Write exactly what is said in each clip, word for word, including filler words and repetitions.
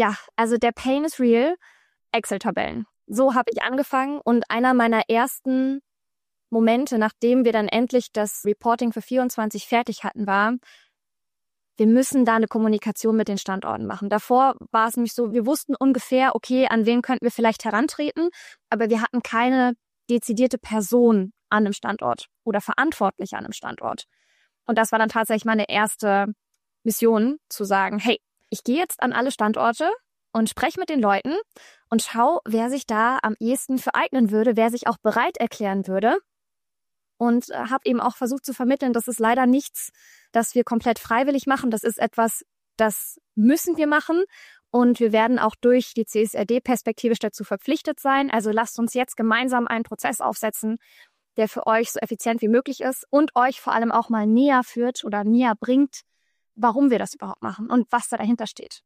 Ja, also der Pain is real. Excel-Tabellen. So habe ich angefangen und einer meiner ersten Momente, nachdem wir dann endlich das Reporting für vierundzwanzig fertig hatten, war, wir müssen da eine Kommunikation mit den Standorten machen. Davor war es nämlich so, wir wussten ungefähr, okay, an wen könnten wir vielleicht herantreten, aber wir hatten keine dezidierte Person an einem Standort oder Verantwortliche an einem Standort. Und das war dann tatsächlich meine erste Mission, zu sagen, hey, ich gehe jetzt an alle Standorte und spreche mit den Leuten und schau, wer sich da am ehesten für eignen würde, wer sich auch bereit erklären würde. Und äh, habe eben auch versucht zu vermitteln, das ist leider nichts, das wir komplett freiwillig machen. Das ist etwas, das müssen wir machen. Und wir werden auch durch die C S R D perspektivisch dazu verpflichtet sein. Also lasst uns jetzt gemeinsam einen Prozess aufsetzen, der für euch so effizient wie möglich ist und euch vor allem auch mal näher führt oder näher bringt, warum wir das überhaupt machen und was da dahinter steht.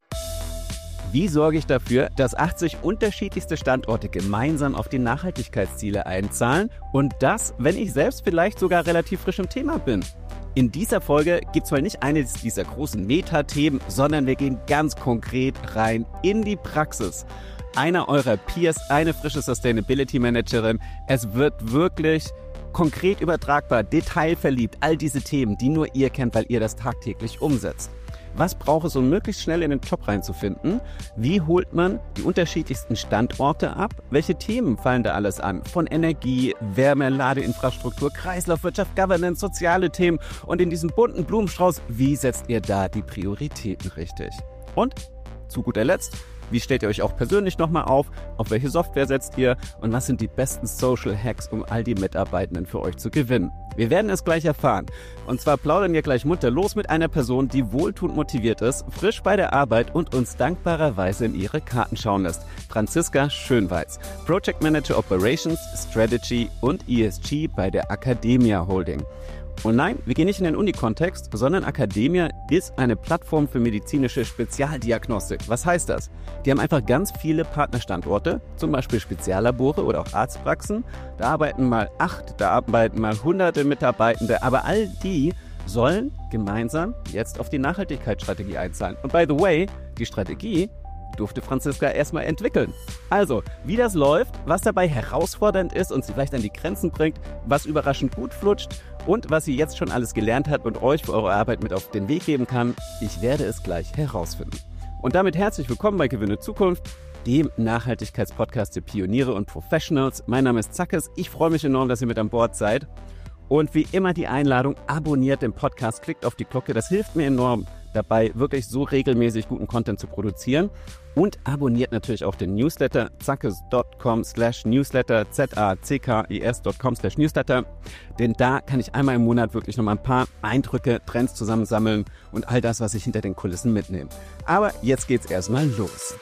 Wie sorge ich dafür, dass achtzig unterschiedlichste Standorte gemeinsam auf die Nachhaltigkeitsziele einzahlen und das, wenn ich selbst vielleicht sogar relativ frisch im Thema bin? In dieser Folge gibt es mal nicht eines dieser großen Metathemen, sondern wir gehen ganz konkret rein in die Praxis. Einer eurer Peers, eine frische Sustainability Managerin. Es wird wirklich konkret übertragbar, detailverliebt, all diese Themen, die nur ihr kennt, weil ihr das tagtäglich umsetzt. Was braucht es, um möglichst schnell in den Job reinzufinden? Wie holt man die unterschiedlichsten Standorte ab? Welche Themen fallen da alles an? Von Energie, Wärme, Ladeinfrastruktur, Kreislaufwirtschaft, Governance, soziale Themen. Und in diesem bunten Blumenstrauß, wie setzt ihr da die Prioritäten richtig? Und zu guter Letzt, wie stellt ihr euch auch persönlich nochmal auf? Auf welche Software setzt ihr? Und was sind die besten Social Hacks, um all die Mitarbeitenden für euch zu gewinnen? Wir werden es gleich erfahren. Und zwar plaudern wir gleich munter los mit einer Person, die wohltuend motiviert ist, frisch bei der Arbeit und uns dankbarerweise in ihre Karten schauen lässt. Franziska Schönweiz, Project Manager Operations, Strategy und E S G bei der Academia Holding. Und nein, wir gehen nicht in den Uni-Kontext, sondern Academia ist eine Plattform für medizinische Spezialdiagnostik. Was heißt das? Die haben einfach ganz viele Partnerstandorte, zum Beispiel Speziallabore oder auch Arztpraxen. Da arbeiten mal acht, da arbeiten mal hunderte Mitarbeitende, aber all die sollen gemeinsam jetzt auf die Nachhaltigkeitsstrategie einzahlen. Und by the way, die Strategie durfte Franziska erstmal entwickeln. Also, wie das läuft, was dabei herausfordernd ist und sie vielleicht an die Grenzen bringt, was überraschend gut flutscht und was sie jetzt schon alles gelernt hat und euch für eure Arbeit mit auf den Weg geben kann, ich werde es gleich herausfinden. Und damit herzlich willkommen bei Gewinne Zukunft, dem Nachhaltigkeitspodcast für Pioniere und Professionals. Mein Name ist Zackes, ich freue mich enorm, dass ihr mit an Bord seid. Und wie immer die Einladung, abonniert den Podcast, klickt auf die Glocke, das hilft mir enorm dabei, wirklich so regelmäßig guten Content zu produzieren. Und abonniert natürlich auch den Newsletter zackes.com slash newsletter, z-a-c-k-e-s.com slash newsletter. Denn da kann ich einmal im Monat wirklich nochmal ein paar Eindrücke, Trends zusammensammeln und all das, was ich hinter den Kulissen mitnehme. Aber jetzt geht's erstmal los.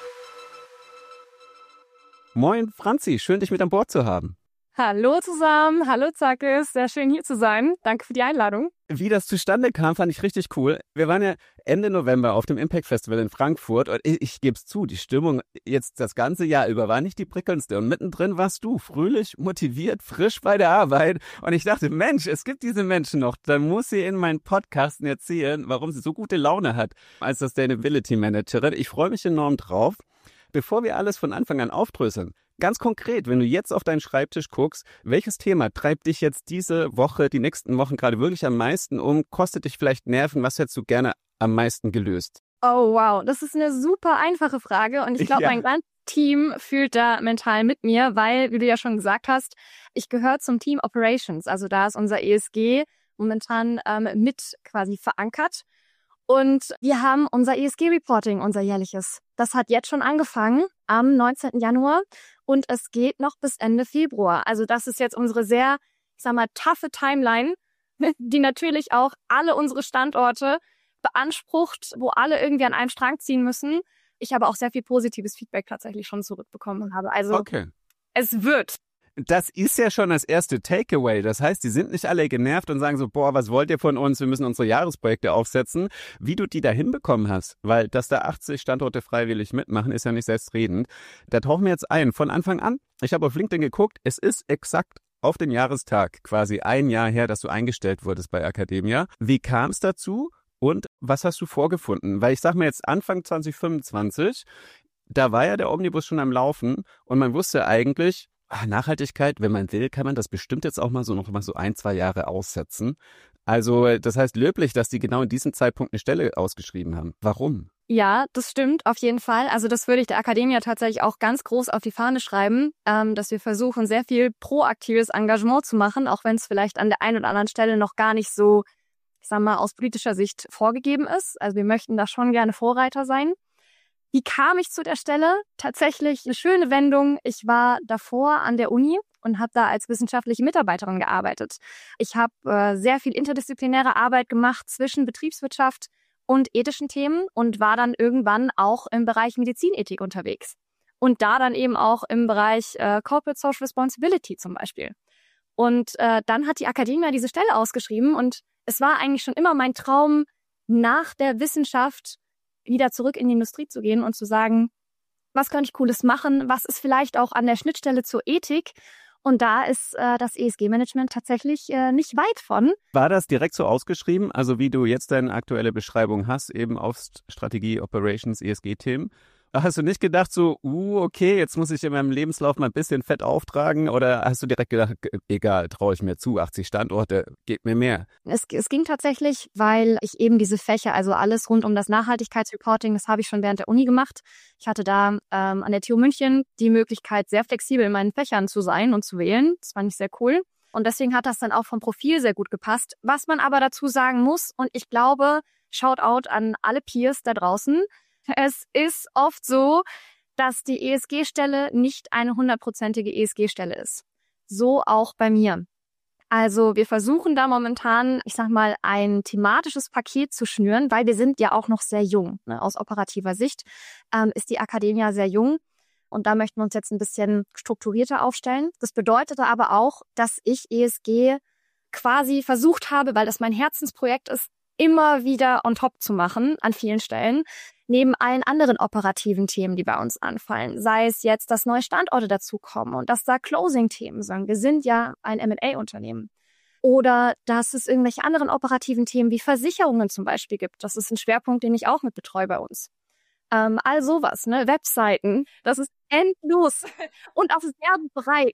Moin Franzi, schön dich mit an Bord zu haben. Hallo zusammen, hallo Zackes, sehr schön hier zu sein. Danke für die Einladung. Wie das zustande kam, fand ich richtig cool. Wir waren ja Ende November auf dem Impact Festival in Frankfurt und ich, ich gebe es zu, die Stimmung jetzt das ganze Jahr über war nicht die prickelndste und mittendrin warst du fröhlich, motiviert, frisch bei der Arbeit und ich dachte, Mensch, es gibt diese Menschen noch, dann muss sie in meinen Podcasten erzählen, warum sie so gute Laune hat als Sustainability Managerin. Ich freue mich enorm drauf. Bevor wir alles von Anfang an aufdröseln, ganz konkret, wenn du jetzt auf deinen Schreibtisch guckst, welches Thema treibt dich jetzt diese Woche, die nächsten Wochen gerade wirklich am meisten um, kostet dich vielleicht Nerven, was hättest du gerne am meisten gelöst? Oh wow, das ist eine super einfache Frage und ich glaube, Ja. mein ganzes Team fühlt da mental mit mir, weil, wie du ja schon gesagt hast, ich gehöre zum Team Operations, also da ist unser E S G momentan ähm, mit quasi verankert. Und wir haben unser E S G-Reporting, unser jährliches. Das hat jetzt schon angefangen am neunzehnten Januar und es geht noch bis Ende Februar. Also das ist jetzt unsere sehr, ich sag mal, taffe Timeline, die natürlich auch alle unsere Standorte beansprucht, wo alle irgendwie an einem Strang ziehen müssen. Ich habe auch sehr viel positives Feedback tatsächlich schon zurückbekommen habe. Also Okay. Es wird. Das ist ja schon das erste Takeaway. Das heißt, die sind nicht alle genervt und sagen so, boah, was wollt ihr von uns? Wir müssen unsere Jahresprojekte aufsetzen. Wie du die da hinbekommen hast, weil dass da achtzig Standorte freiwillig mitmachen, ist ja nicht selbstredend. Da tauchen wir jetzt ein. Von Anfang an, ich habe auf LinkedIn geguckt, es ist exakt auf den Jahrestag quasi ein Jahr her, dass du eingestellt wurdest bei Academia. Wie kam es dazu? Und was hast du vorgefunden? Weil ich sag mir jetzt Anfang zwanzig fünfundzwanzig, da war ja der Omnibus schon am Laufen und man wusste eigentlich, ach, Nachhaltigkeit, wenn man will, kann man das bestimmt jetzt auch mal so noch mal so ein, zwei Jahre aussetzen. Also das heißt löblich, dass die genau in diesem Zeitpunkt eine Stelle ausgeschrieben haben. Warum? Ja, das stimmt auf jeden Fall. Also das würde ich der Akademia tatsächlich auch ganz groß auf die Fahne schreiben, ähm, dass wir versuchen, sehr viel proaktives Engagement zu machen, auch wenn es vielleicht an der einen oder anderen Stelle noch gar nicht so, ich sag mal, aus politischer Sicht vorgegeben ist. Also wir möchten da schon gerne Vorreiter sein. Wie kam ich zu der Stelle? Tatsächlich eine schöne Wendung. Ich war davor an der Uni und habe da als wissenschaftliche Mitarbeiterin gearbeitet. Ich habe äh, sehr viel interdisziplinäre Arbeit gemacht zwischen Betriebswirtschaft und ethischen Themen und war dann irgendwann auch im Bereich Medizinethik unterwegs. Und da dann eben auch im Bereich äh, Corporate Social Responsibility zum Beispiel. Und äh, dann hat die Akademia diese Stelle ausgeschrieben und es war eigentlich schon immer mein Traum, nach der Wissenschaft wieder zurück in die Industrie zu gehen und zu sagen, was kann ich Cooles machen, was ist vielleicht auch an der Schnittstelle zur Ethik. Und da ist äh, das E S G-Management tatsächlich äh, nicht weit von. War das direkt so ausgeschrieben, also wie du jetzt deine aktuelle Beschreibung hast, eben auf Strategie, Operations, E S G-Themen? Hast du nicht gedacht so, uh, okay, jetzt muss ich in meinem Lebenslauf mal ein bisschen Fett auftragen? Oder hast du direkt gedacht, egal, traue ich mir zu, achtzig Standorte, geht mir mehr? Es, es ging tatsächlich, weil ich eben diese Fächer, also alles rund um das Nachhaltigkeitsreporting, das habe ich schon während der Uni gemacht. Ich hatte da ähm, an der T U München die Möglichkeit, sehr flexibel in meinen Fächern zu sein und zu wählen. Das fand ich sehr cool. Und deswegen hat das dann auch vom Profil sehr gut gepasst. Was man aber dazu sagen muss, und ich glaube, Shoutout an alle Peers da draußen, es ist oft so, dass die E S G-Stelle nicht eine hundertprozentige E S G-Stelle ist. So auch bei mir. Also wir versuchen da momentan, ich sag mal, ein thematisches Paket zu schnüren, weil wir sind ja auch noch sehr jung. Ne? Aus operativer Sicht ähm, ist die Akademia sehr jung. Und da möchten wir uns jetzt ein bisschen strukturierter aufstellen. Das bedeutete aber auch, dass ich E S G quasi versucht habe, weil das mein Herzensprojekt ist, immer wieder on top zu machen an vielen Stellen, neben allen anderen operativen Themen, die bei uns anfallen. Sei es jetzt, dass neue Standorte dazukommen und dass da Closing-Themen sind. Wir sind ja ein M und A-Unternehmen. Oder dass es irgendwelche anderen operativen Themen wie Versicherungen zum Beispiel gibt. Das ist ein Schwerpunkt, den ich auch mit betreue bei uns. Ähm, all sowas, ne? Webseiten, das ist endlos und auch sehr breit.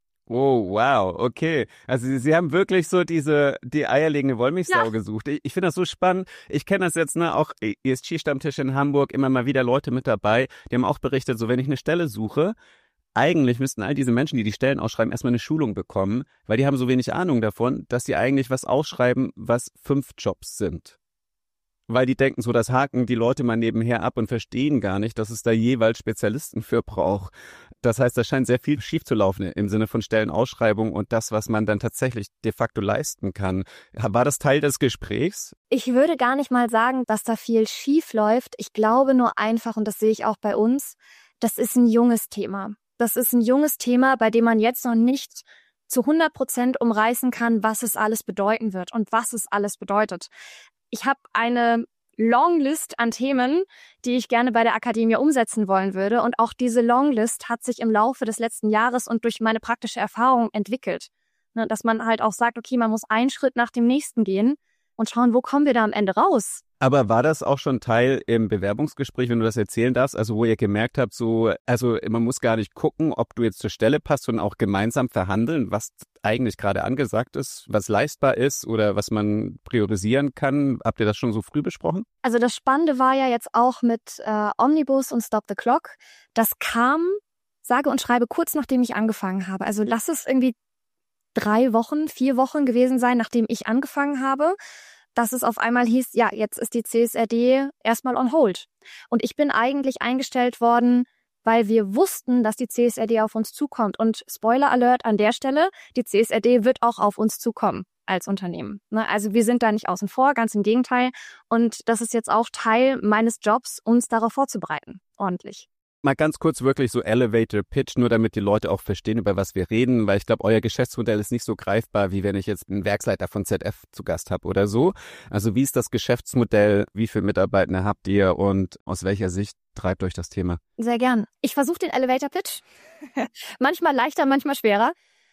Oh, wow, okay. Also Sie, Sie haben wirklich so diese, die eierlegende Wollmilchsau Ja. gesucht. Ich, ich finde das so spannend. Ich kenne das jetzt, ne, auch E S G-Stammtisch in Hamburg, immer mal wieder Leute mit dabei, die haben auch berichtet, so wenn ich eine Stelle suche, eigentlich müssten all diese Menschen, die die Stellen ausschreiben, erstmal eine Schulung bekommen, weil die haben so wenig Ahnung davon, dass sie eigentlich was ausschreiben, was fünf Jobs sind. Weil die denken so, das haken die Leute mal nebenher ab und verstehen gar nicht, dass es da jeweils Spezialisten für braucht. Das heißt, da scheint sehr viel schief zu laufen im Sinne von Stellenausschreibung und das, was man dann tatsächlich de facto leisten kann. War das Teil des Gesprächs? Ich würde gar nicht mal sagen, dass da viel schief läuft. Ich glaube nur einfach, und das sehe ich auch bei uns, das ist ein junges Thema. Das ist ein junges Thema, bei dem man jetzt noch nicht zu hundert Prozent umreißen kann, was es alles bedeuten wird und was es alles bedeutet. Ich habe eine Longlist an Themen, die ich gerne bei der Akademie umsetzen wollen würde. Und auch diese Longlist hat sich im Laufe des letzten Jahres und durch meine praktische Erfahrung entwickelt. Ne, dass man halt auch sagt, okay, man muss einen Schritt nach dem nächsten gehen und schauen, wo kommen wir da am Ende raus. Aber war das auch schon Teil im Bewerbungsgespräch, wenn du das erzählen darfst, also wo ihr gemerkt habt, so, also man muss gar nicht gucken, ob du jetzt zur Stelle passt, sondern auch gemeinsam verhandeln, was eigentlich gerade angesagt ist, was leistbar ist oder was man priorisieren kann. Habt ihr das schon so früh besprochen? Also das Spannende war ja jetzt auch mit äh, Omnibus und Stop the Clock. Das kam, sage und schreibe, kurz nachdem ich angefangen habe. Also lass es irgendwie drei Wochen, vier Wochen gewesen sein, nachdem ich angefangen habe, dass es auf einmal hieß, ja, jetzt ist die C S R D erstmal on hold. Und ich bin eigentlich eingestellt worden, weil wir wussten, dass die C S R D auf uns zukommt. Und Spoiler Alert an der Stelle, die C S R D wird auch auf uns zukommen als Unternehmen. Also wir sind da nicht außen vor, ganz im Gegenteil. Und das ist jetzt auch Teil meines Jobs, uns darauf vorzubereiten, ordentlich. Mal ganz kurz wirklich so Elevator Pitch, nur damit die Leute auch verstehen, über was wir reden, weil ich glaube, euer Geschäftsmodell ist nicht so greifbar, wie wenn ich jetzt einen Werksleiter von Z F zu Gast habe oder so. Also wie ist das Geschäftsmodell, wie viele Mitarbeiter habt ihr und aus welcher Sicht treibt euch das Thema? Sehr gern. Ich versuche den Elevator Pitch. Manchmal leichter, manchmal schwerer.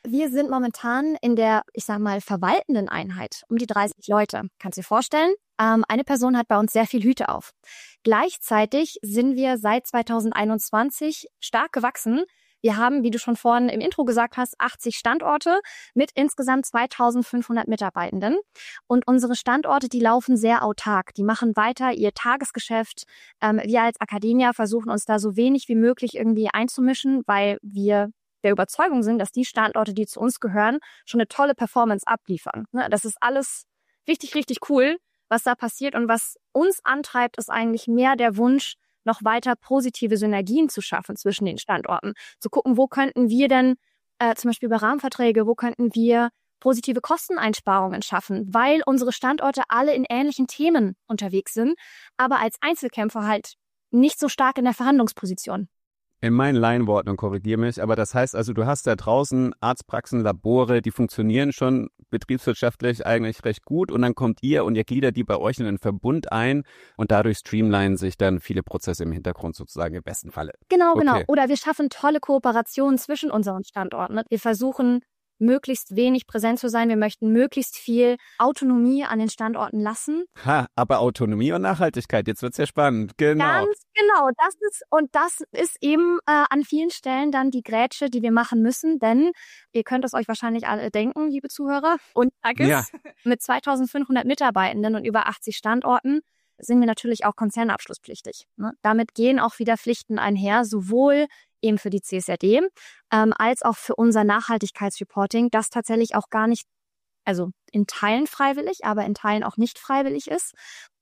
Wir sind momentan in der, ich sag mal, verwaltenden Einheit um die dreißig Leute. Kannst du dir vorstellen? Ähm, eine Person hat bei uns sehr viel Hüte auf. Gleichzeitig sind wir seit zwanzig einundzwanzig stark gewachsen. Wir haben, wie du schon vorhin im Intro gesagt hast, achtzig Standorte mit insgesamt zweitausendfünfhundert Mitarbeitenden. Und unsere Standorte, die laufen sehr autark. Die machen weiter ihr Tagesgeschäft. Ähm, wir als Academia versuchen uns da so wenig wie möglich irgendwie einzumischen, weil wir der Überzeugung sind, dass die Standorte, die zu uns gehören, schon eine tolle Performance abliefern. Das ist alles richtig, richtig cool, was da passiert. Und was uns antreibt, ist eigentlich mehr der Wunsch, noch weiter positive Synergien zu schaffen zwischen den Standorten. Zu gucken, wo könnten wir denn äh, zum Beispiel über Rahmenverträge, wo könnten wir positive Kosteneinsparungen schaffen, weil unsere Standorte alle in ähnlichen Themen unterwegs sind, aber als Einzelkämpfer halt nicht so stark in der Verhandlungsposition. In meinen Laienworten, und korrigiere mich, aber das heißt also, du hast da draußen Arztpraxen, Labore, die funktionieren schon betriebswirtschaftlich eigentlich recht gut und dann kommt ihr und ihr gliedert die bei euch in einen Verbund ein und dadurch streamlinen sich dann viele Prozesse im Hintergrund sozusagen im besten Falle. Genau, Okay. genau. Oder wir schaffen tolle Kooperationen zwischen unseren Standorten. Wir versuchen, möglichst wenig präsent zu sein. Wir möchten möglichst viel Autonomie an den Standorten lassen. Ha, aber Autonomie und Nachhaltigkeit, jetzt wird's ja spannend. Genau. Ganz genau, das ist, und das ist eben äh, an vielen Stellen dann die Grätsche, die wir machen müssen, denn ihr könnt es euch wahrscheinlich alle denken, liebe Zuhörer und Takis, Ja. mit zweitausendfünfhundert Mitarbeitenden und über achtzig Standorten sind wir natürlich auch konzernabschlusspflichtig. Ne? Damit gehen auch wieder Pflichten einher, sowohl eben für die C S R D, ähm, als auch für unser Nachhaltigkeitsreporting, das tatsächlich auch gar nicht, also in Teilen freiwillig, aber in Teilen auch nicht freiwillig ist,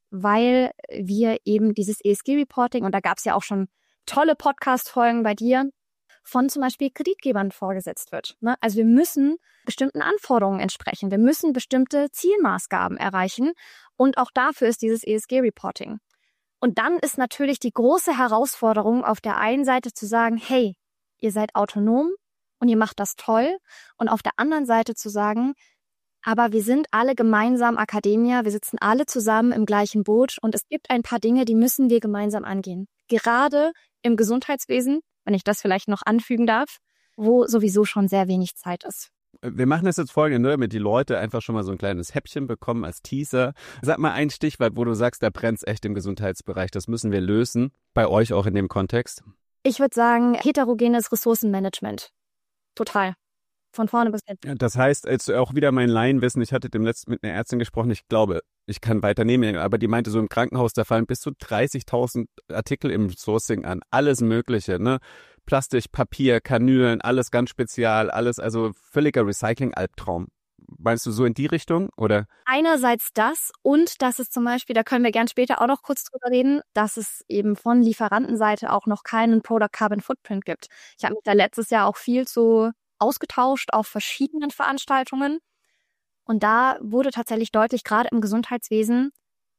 weil wir eben dieses E S G-Reporting, und da gab es ja auch schon tolle Podcast-Folgen bei dir, von zum Beispiel Kreditgebern vorgesetzt wird. Ne? Also wir müssen bestimmten Anforderungen entsprechen, wir müssen bestimmte Zielmaßgaben erreichen und auch dafür ist dieses E S G-Reporting. Und dann ist natürlich die große Herausforderung auf der einen Seite zu sagen, hey, ihr seid autonom und ihr macht das toll. Und auf der anderen Seite zu sagen, aber wir sind alle gemeinsam Academia, wir sitzen alle zusammen im gleichen Boot und es gibt ein paar Dinge, die müssen wir gemeinsam angehen. Gerade im Gesundheitswesen, wenn ich das vielleicht noch anfügen darf, wo sowieso schon sehr wenig Zeit ist. Wir machen das jetzt folgende, damit die Leute einfach schon mal so ein kleines Häppchen bekommen als Teaser. Sag mal ein Stichwort, wo du sagst, da brennt's echt im Gesundheitsbereich. Das müssen wir lösen. Bei euch auch in dem Kontext. Ich würde sagen, heterogenes Ressourcenmanagement. Total. Von vorne bis hinten. Das heißt, jetzt auch wieder mein Laienwissen. Ich hatte demnächst mit einer Ärztin gesprochen. Ich glaube, ich kann weiternehmen, aber die meinte, so im Krankenhaus, da fallen bis zu dreißigtausend Artikel im Sourcing an. Alles Mögliche, ne? Plastik, Papier, Kanülen, alles ganz spezial, alles, also völliger Recycling-Albtraum. Meinst du so in die Richtung, oder? Einerseits das und dass es zum Beispiel, da können wir gern später auch noch kurz drüber reden, dass es eben von Lieferantenseite auch noch keinen Product Carbon Footprint gibt. Ich habe mich da letztes Jahr auch viel zu ausgetauscht auf verschiedenen Veranstaltungen und da wurde tatsächlich deutlich, gerade im Gesundheitswesen,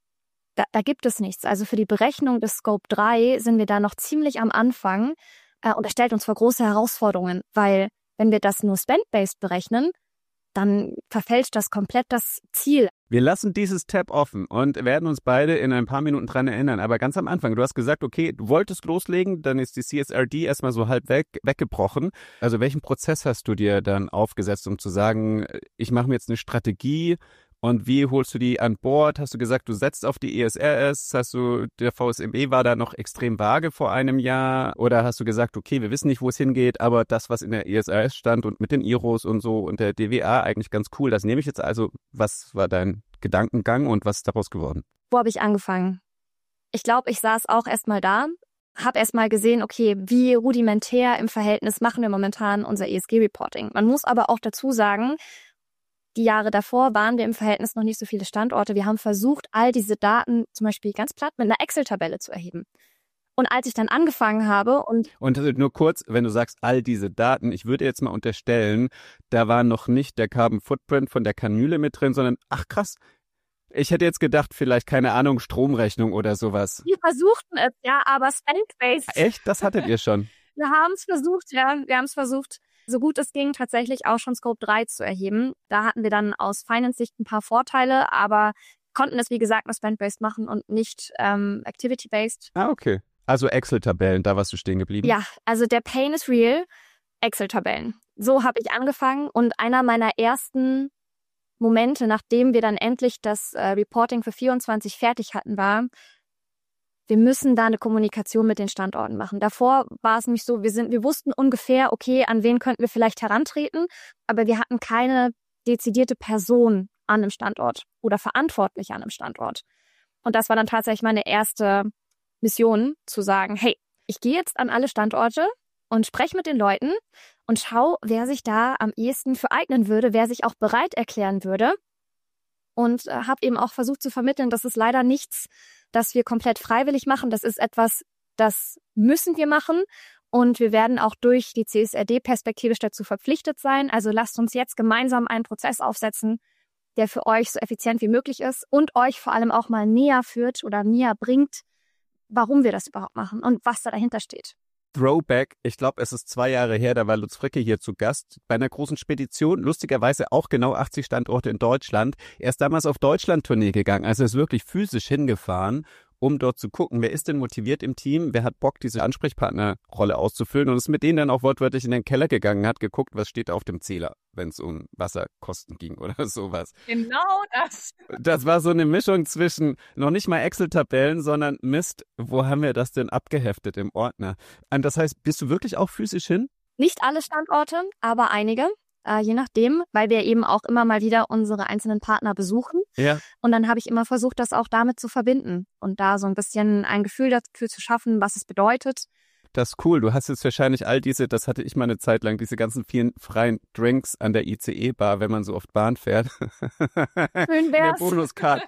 da, da gibt es nichts. Also für die Berechnung des Scope drei sind wir da noch ziemlich am Anfang. Und das stellt uns vor große Herausforderungen, weil wenn wir das nur spend-based berechnen, dann verfälscht das komplett das Ziel. Wir lassen dieses Tab offen und werden uns beide in ein paar Minuten dran erinnern. Aber ganz am Anfang, du hast gesagt, okay, du wolltest loslegen, dann ist die C S R D erstmal so halb weg, weggebrochen. Also welchen Prozess hast du dir dann aufgesetzt, um zu sagen, ich mache mir jetzt eine Strategie und wie holst du die an Bord? Hast du gesagt, du setzt auf die E S R S? Hast du, der V S M E war da noch extrem vage vor einem Jahr? Oder hast du gesagt, okay, wir wissen nicht, wo es hingeht, aber das, was in der E S R S stand und mit den I R Os und so und der D W A eigentlich ganz cool, das nehme ich jetzt also. Was war dein Gedankengang und was ist daraus geworden? Wo habe ich angefangen? Ich glaube, ich saß auch erstmal da, habe erstmal gesehen, okay, wie rudimentär im Verhältnis machen wir momentan unser E S G-Reporting. Man muss aber auch dazu sagen, die Jahre davor waren wir im Verhältnis noch nicht so viele Standorte. Wir haben versucht, all diese Daten zum Beispiel ganz platt mit einer Excel-Tabelle zu erheben. Und als ich dann angefangen habe und... Und nur kurz, wenn du sagst, all diese Daten, ich würde jetzt mal unterstellen, da war noch nicht der Carbon Footprint von der Kanüle mit drin, sondern, ach krass, ich hätte jetzt gedacht, vielleicht, keine Ahnung, Stromrechnung oder sowas. Wir versuchten es, ja, aber spend-based. Echt? Das hattet ihr schon? Wir haben es versucht, ja, wir haben es versucht, so gut es ging, tatsächlich auch schon Scope drei zu erheben. Da hatten wir dann aus Finance-Sicht ein paar Vorteile, aber konnten es, wie gesagt, nur spend-based machen und nicht ähm, activity-based. Ah, okay. Also Excel-Tabellen, da warst du stehen geblieben? Ja, also der Pain is real. Excel-Tabellen. So habe ich angefangen und einer meiner ersten Momente, nachdem wir dann endlich das äh, Reporting für vierundzwanzig fertig hatten, war, wir müssen da eine Kommunikation mit den Standorten machen. Davor war es nämlich so, wir sind, wir wussten ungefähr, okay, an wen könnten wir vielleicht herantreten, aber wir hatten keine dezidierte Person an einem Standort oder Verantwortliche an einem Standort. Und das war dann tatsächlich meine erste Mission, zu sagen, hey, ich gehe jetzt an alle Standorte und spreche mit den Leuten und schau, wer sich da am ehesten für eignen würde, wer sich auch bereit erklären würde. Und äh, habe eben auch versucht zu vermitteln, das ist leider nichts, das wir komplett freiwillig machen. Das ist etwas, das müssen wir machen. Und wir werden auch durch die C S R D perspektivisch dazu verpflichtet sein. Also lasst uns jetzt gemeinsam einen Prozess aufsetzen, der für euch so effizient wie möglich ist und euch vor allem auch mal näher führt oder näher bringt, warum wir das überhaupt machen und was da dahinter steht. Throwback, ich glaube, es ist zwei Jahre her, da war Lutz Fricke hier zu Gast bei einer großen Spedition, lustigerweise auch genau achtzig Standorte in Deutschland. Er ist damals auf Deutschland-Tournee gegangen, also ist wirklich physisch hingefahren, um dort zu gucken, wer ist denn motiviert im Team, wer hat Bock, diese Ansprechpartnerrolle auszufüllen und ist mit denen dann auch wortwörtlich in den Keller gegangen, hat geguckt, was steht auf dem Zähler, wenn es um Wasserkosten ging oder sowas. Genau das. Das war so eine Mischung zwischen noch nicht mal Excel-Tabellen, sondern Mist, wo haben wir das denn abgeheftet im Ordner? Und das heißt, bist du wirklich auch physisch hin? Nicht alle Standorte, aber einige. Äh, je nachdem, weil wir eben auch immer mal wieder unsere einzelnen Partner besuchen. Ja. Und dann habe ich immer versucht, das auch damit zu verbinden und da so ein bisschen ein Gefühl dafür zu schaffen, was es bedeutet. Das ist cool. Du hast jetzt wahrscheinlich all diese, das hatte ich mal eine Zeit lang, diese ganzen vielen freien Drinks an der I C E-Bar, wenn man so oft Bahn fährt. Schön wär's. Der Bonuscard.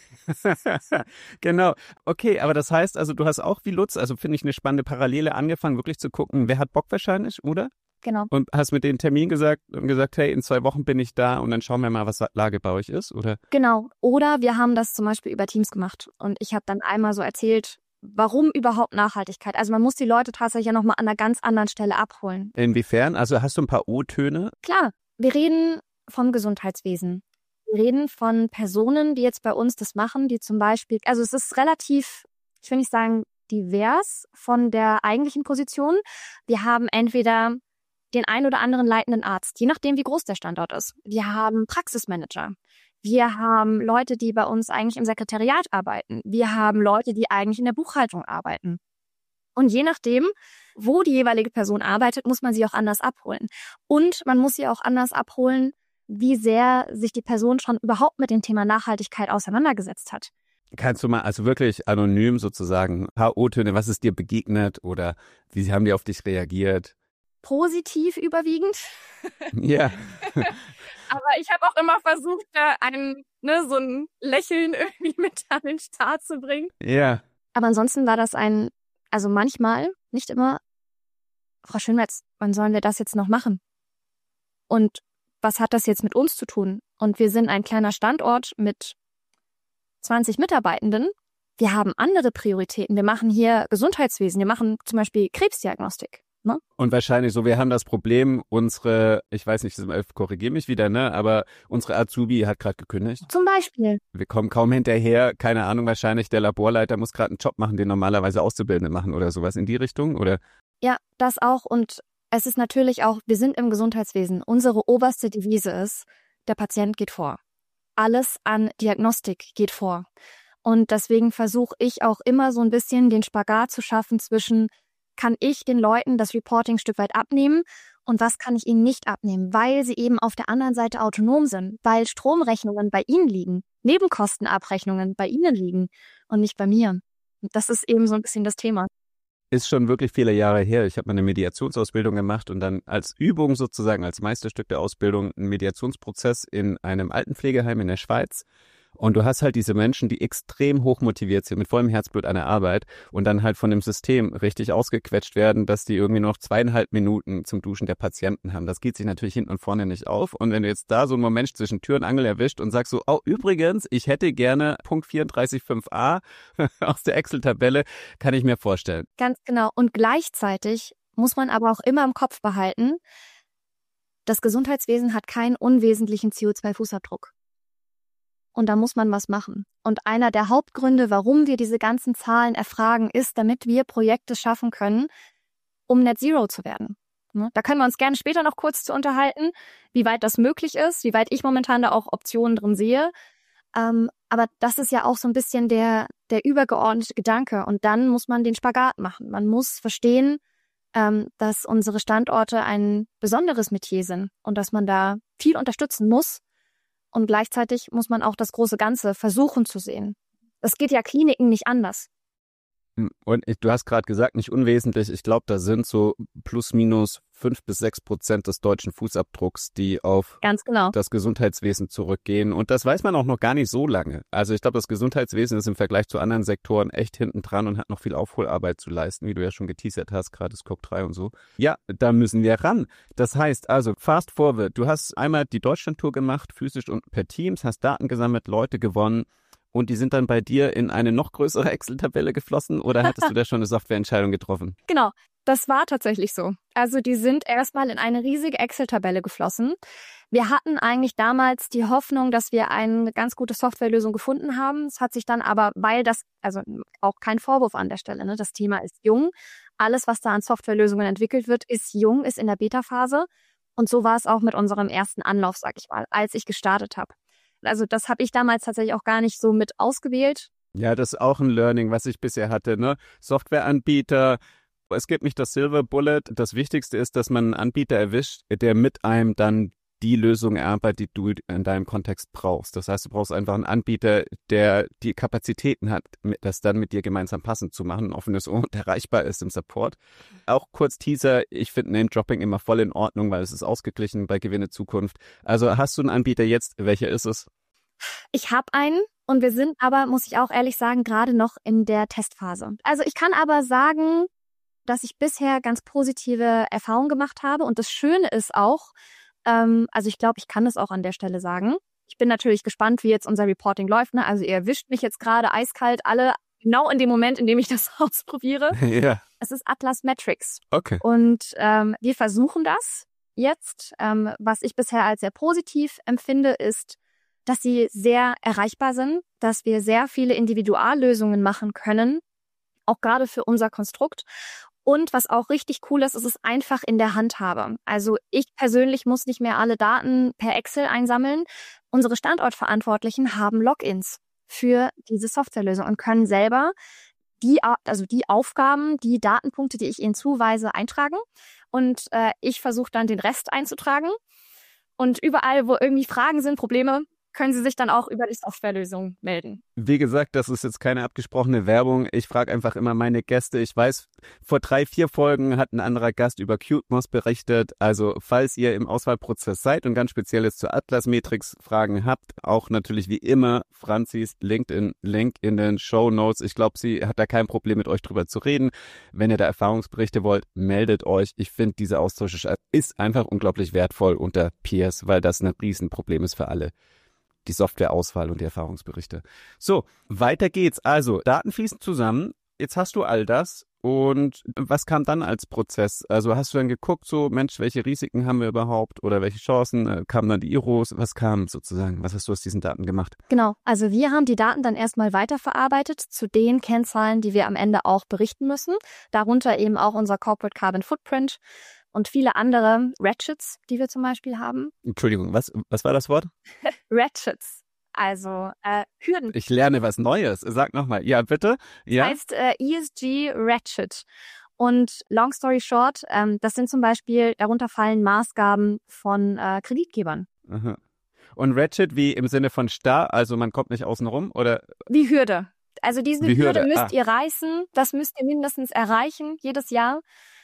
Genau. Okay, aber das heißt, also du hast auch wie Lutz, also finde ich eine spannende Parallele, angefangen wirklich zu gucken, wer hat Bock wahrscheinlich, oder? Genau. Und hast mit den Termin gesagt und gesagt, hey, in zwei Wochen bin ich da und dann schauen wir mal, was Lage bei euch ist, oder? Genau. Oder wir haben das zum Beispiel über Teams gemacht und ich habe dann einmal so erzählt, warum überhaupt Nachhaltigkeit? Also man muss die Leute tatsächlich ja nochmal an einer ganz anderen Stelle abholen. Inwiefern? Also hast du ein paar O-Töne? Klar, wir reden vom Gesundheitswesen. Wir reden von Personen, die jetzt bei uns das machen, die zum Beispiel, also es ist relativ, ich will nicht sagen divers von der eigentlichen Position. Wir haben entweder den ein oder anderen leitenden Arzt, je nachdem, wie groß der Standort ist. Wir haben Praxismanager. Wir haben Leute, die bei uns eigentlich im Sekretariat arbeiten. Wir haben Leute, die eigentlich in der Buchhaltung arbeiten. Und je nachdem, wo die jeweilige Person arbeitet, muss man sie auch anders abholen. Und man muss sie auch anders abholen, wie sehr sich die Person schon überhaupt mit dem Thema Nachhaltigkeit auseinandergesetzt hat. Kannst du mal, also wirklich anonym sozusagen, ein paar O-Töne, was ist dir begegnet oder wie haben die auf dich reagiert? Positiv überwiegend. Ja. Aber ich habe auch immer versucht, da ein, ne, so ein Lächeln irgendwie mit an den Start zu bringen. Ja. Aber ansonsten war das ein, also manchmal, nicht immer, Frau Schönmetz, wann sollen wir das jetzt noch machen? Und was hat das jetzt mit uns zu tun? Und wir sind ein kleiner Standort mit zwanzig Mitarbeitenden. Wir haben andere Prioritäten. Wir machen hier Gesundheitswesen. Wir machen zum Beispiel Krebsdiagnostik. Ne? Und wahrscheinlich so, wir haben das Problem, unsere, ich weiß nicht, korrigiere mich wieder, ne, aber unsere Azubi hat gerade gekündigt. Zum Beispiel. Wir kommen kaum hinterher, keine Ahnung, wahrscheinlich der Laborleiter muss gerade einen Job machen, den normalerweise Auszubildende machen oder sowas in die Richtung, oder? Ja, das auch. Und es ist natürlich auch, wir sind im Gesundheitswesen. Unsere oberste Devise ist, der Patient geht vor. Alles an Diagnostik geht vor. Und deswegen versuche ich auch immer so ein bisschen den Spagat zu schaffen zwischen, kann ich den Leuten das Reporting ein Stück weit abnehmen und was kann ich ihnen nicht abnehmen, weil sie eben auf der anderen Seite autonom sind, weil Stromrechnungen bei ihnen liegen, Nebenkostenabrechnungen bei ihnen liegen und nicht bei mir. Und das ist eben so ein bisschen das Thema. Ist schon wirklich viele Jahre her. Ich habe mal eine Mediationsausbildung gemacht und dann als Übung sozusagen, als Meisterstück der Ausbildung, einen Mediationsprozess in einem Altenpflegeheim in der Schweiz. Und du hast halt diese Menschen, die extrem hoch motiviert sind, mit vollem Herzblut an der Arbeit und dann halt von dem System richtig ausgequetscht werden, dass die irgendwie nur noch zweieinhalb Minuten zum Duschen der Patienten haben. Das geht sich natürlich hinten und vorne nicht auf. Und wenn du jetzt da so einen Moment zwischen Tür und Angel erwischt und sagst so, oh, übrigens, ich hätte gerne Punkt vierunddreißig Punkt fünf a aus der Excel-Tabelle, kann ich mir vorstellen. Ganz genau. Und gleichzeitig muss man aber auch immer im Kopf behalten, das Gesundheitswesen hat keinen unwesentlichen C O zwei Fußabdruck. Und da muss man was machen. Und einer der Hauptgründe, warum wir diese ganzen Zahlen erfragen, ist, damit wir Projekte schaffen können, um Net Zero zu werden. Ne? Da können wir uns gerne später noch kurz zu unterhalten, wie weit das möglich ist, wie weit ich momentan da auch Optionen drin sehe. Ähm, aber das ist ja auch so ein bisschen der, der übergeordnete Gedanke. Und dann muss man den Spagat machen. Man muss verstehen, ähm, dass unsere Standorte ein besonderes Metier sind und dass man da viel unterstützen muss. Und gleichzeitig muss man auch das große Ganze versuchen zu sehen. Das geht ja Kliniken nicht anders. Und ich, du hast gerade gesagt, nicht unwesentlich, ich glaube, da sind so plus minus fünf bis sechs Prozent des deutschen Fußabdrucks, die auf Ganz genau. das Gesundheitswesen zurückgehen. Und das weiß man auch noch gar nicht so lange. Also ich glaube, das Gesundheitswesen ist im Vergleich zu anderen Sektoren echt hinten dran und hat noch viel Aufholarbeit zu leisten, wie du ja schon geteasert hast, gerade das C O P drei und so. Ja, da müssen wir ran. Das heißt also, fast forward, du hast einmal die Deutschlandtour gemacht, physisch und per Teams, hast Daten gesammelt, Leute gewonnen. Und die sind dann bei dir in eine noch größere Excel-Tabelle geflossen oder hattest du da schon eine Softwareentscheidung getroffen? Genau, das war tatsächlich so. Also die sind erstmal in eine riesige Excel-Tabelle geflossen. Wir hatten eigentlich damals die Hoffnung, dass wir eine ganz gute Softwarelösung gefunden haben. Es hat sich dann aber, weil das, also auch kein Vorwurf an der Stelle, ne? Das Thema ist jung. Alles, was da an Softwarelösungen entwickelt wird, ist jung, ist in der Beta-Phase. Und so war es auch mit unserem ersten Anlauf, sag ich mal, als ich gestartet habe. Also das habe ich damals tatsächlich auch gar nicht so mit ausgewählt. Ja, das ist auch ein Learning, was ich bisher hatte, ne? Softwareanbieter, es gibt nicht das Silver Bullet. Das Wichtigste ist, dass man einen Anbieter erwischt, der mit einem dann die Lösung erarbeitet, die du in deinem Kontext brauchst. Das heißt, du brauchst einfach einen Anbieter, der die Kapazitäten hat, das dann mit dir gemeinsam passend zu machen, offenes Ohr und erreichbar ist im Support. Auch kurz Teaser, ich finde Name-Dropping immer voll in Ordnung, weil es ist ausgeglichen bei Gewinne Zukunft. Also hast du einen Anbieter jetzt? Welcher ist es? Ich habe einen und wir sind aber, muss ich auch ehrlich sagen, gerade noch in der Testphase. Also ich kann aber sagen, dass ich bisher ganz positive Erfahrungen gemacht habe und das Schöne ist auch, ähm, also ich glaube, ich kann es auch an der Stelle sagen. Ich bin natürlich gespannt, wie jetzt unser Reporting läuft. Ne? Also ihr erwischt mich jetzt gerade eiskalt alle genau in dem Moment, in dem ich das ausprobiere. Ja. Es ist Atlas Metrics. Okay. Und ähm, wir versuchen das jetzt. Ähm, was ich bisher als sehr positiv empfinde, ist, dass sie sehr erreichbar sind, dass wir sehr viele Individuallösungen machen können, auch gerade für unser Konstrukt. Und was auch richtig cool ist, ist es einfach in der Handhabe. Also ich persönlich muss nicht mehr alle Daten per Excel einsammeln. Unsere Standortverantwortlichen haben Logins für diese Softwarelösung und können selber die, also die Aufgaben, die Datenpunkte, die ich ihnen zuweise, eintragen. Und äh, ich versuche dann den Rest einzutragen. Und überall, wo irgendwie Fragen sind, Probleme, können Sie sich dann auch über die Softwarelösung melden. Wie gesagt, das ist jetzt keine abgesprochene Werbung. Ich frage einfach immer meine Gäste. Ich weiß, vor drei, vier Folgen hat ein anderer Gast über CuteMoss berichtet. Also falls ihr im Auswahlprozess seid und ganz speziell jetzt zu Atlas Metrics Fragen habt, auch natürlich wie immer Franzis LinkedIn-Link in den Shownotes. Ich glaube, sie hat da kein Problem mit euch drüber zu reden. Wenn ihr da Erfahrungsberichte wollt, meldet euch. Ich finde, dieser Austausch ist einfach unglaublich wertvoll unter Peers, weil das ein Riesenproblem ist für alle. Die Softwareauswahl und die Erfahrungsberichte. So, weiter geht's. Also, Daten fließen zusammen. Jetzt hast du all das. Und was kam dann als Prozess? Also hast du dann geguckt, so, Mensch, welche Risiken haben wir überhaupt oder welche Chancen? Kamen dann die I R Os? Was kam sozusagen? Was hast du aus diesen Daten gemacht? Genau. Also wir haben die Daten dann erstmal weiterverarbeitet zu den Kennzahlen, die wir am Ende auch berichten müssen. Darunter eben auch unser Corporate Carbon Footprint und viele andere Ratchets, die wir zum Beispiel haben. Entschuldigung, was, was war das Wort? Ratchets, also äh, Hürden. Ich lerne was Neues. Sag nochmal. Ja, bitte. Ja. Das heißt äh, E S G Ratchet. Und long story short, ähm, das sind zum Beispiel, darunter fallen Maßgaben von äh, Kreditgebern. Aha. Und Ratchet wie im Sinne von starr, also man kommt nicht außen rum, oder? Wie Hürde. Also diese wie Hürde, Hürde. müsst ah. ihr reißen, das müsst ihr mindestens erreichen jedes Jahr,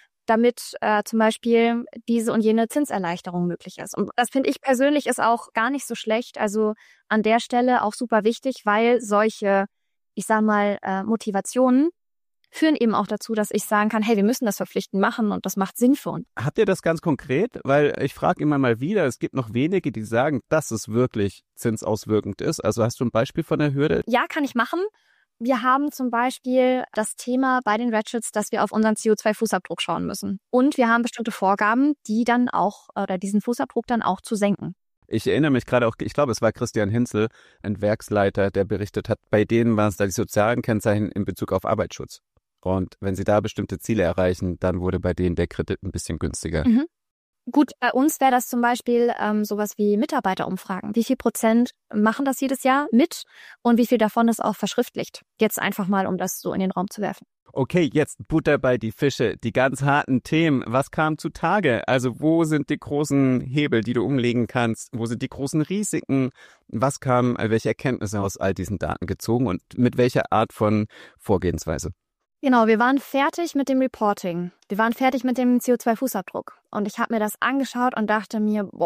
damit äh, zum Beispiel diese und jene Zinserleichterung möglich ist. Und das finde ich persönlich ist auch gar nicht so schlecht. Also an der Stelle auch super wichtig, weil solche, ich sag mal, äh, Motivationen führen eben auch dazu, dass ich sagen kann, hey, wir müssen das verpflichtend machen und das macht Sinn für uns. Habt ihr das ganz konkret? Weil ich frage immer mal wieder, es gibt noch wenige, die sagen, dass es wirklich zinsauswirkend ist. Also hast du ein Beispiel von der Hürde? Ja, kann ich machen. Wir haben zum Beispiel das Thema bei den Ratchets, dass wir auf unseren C O zwei Fußabdruck schauen müssen. Und wir haben bestimmte Vorgaben, die dann auch, oder diesen Fußabdruck dann auch zu senken. Ich erinnere mich gerade auch, ich glaube, es war Christian Hinzel, ein Werksleiter, der berichtet hat, bei denen waren es da die sozialen Kennzeichen in Bezug auf Arbeitsschutz. Und wenn sie da bestimmte Ziele erreichen, dann wurde bei denen der Kredit ein bisschen günstiger. Mhm. Gut, bei uns wäre das zum Beispiel ähm, sowas wie Mitarbeiterumfragen. Wie viel Prozent machen das jedes Jahr mit und wie viel davon ist auch verschriftlicht? Jetzt einfach mal, um das so in den Raum zu werfen. Okay, jetzt Butter bei die Fische, die ganz harten Themen. Was kam zutage? Also wo sind die großen Hebel, die du umlegen kannst? Wo sind die großen Risiken? Was kam, welche Erkenntnisse aus all diesen Daten gezogen und mit welcher Art von Vorgehensweise? Genau, wir waren fertig mit dem Reporting. Wir waren fertig mit dem C O zwei Fußabdruck. Und ich habe mir das angeschaut und dachte mir, boah,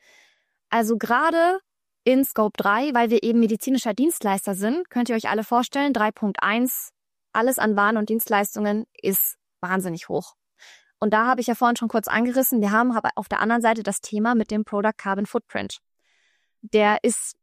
also gerade in Scope drei, weil wir eben medizinischer Dienstleister sind, könnt ihr euch alle vorstellen, drei Punkt eins, alles an Waren und Dienstleistungen ist wahnsinnig hoch. Und da habe ich ja vorhin schon kurz angerissen, wir haben aber auf der anderen Seite das Thema mit dem Product Carbon Footprint. Der ist,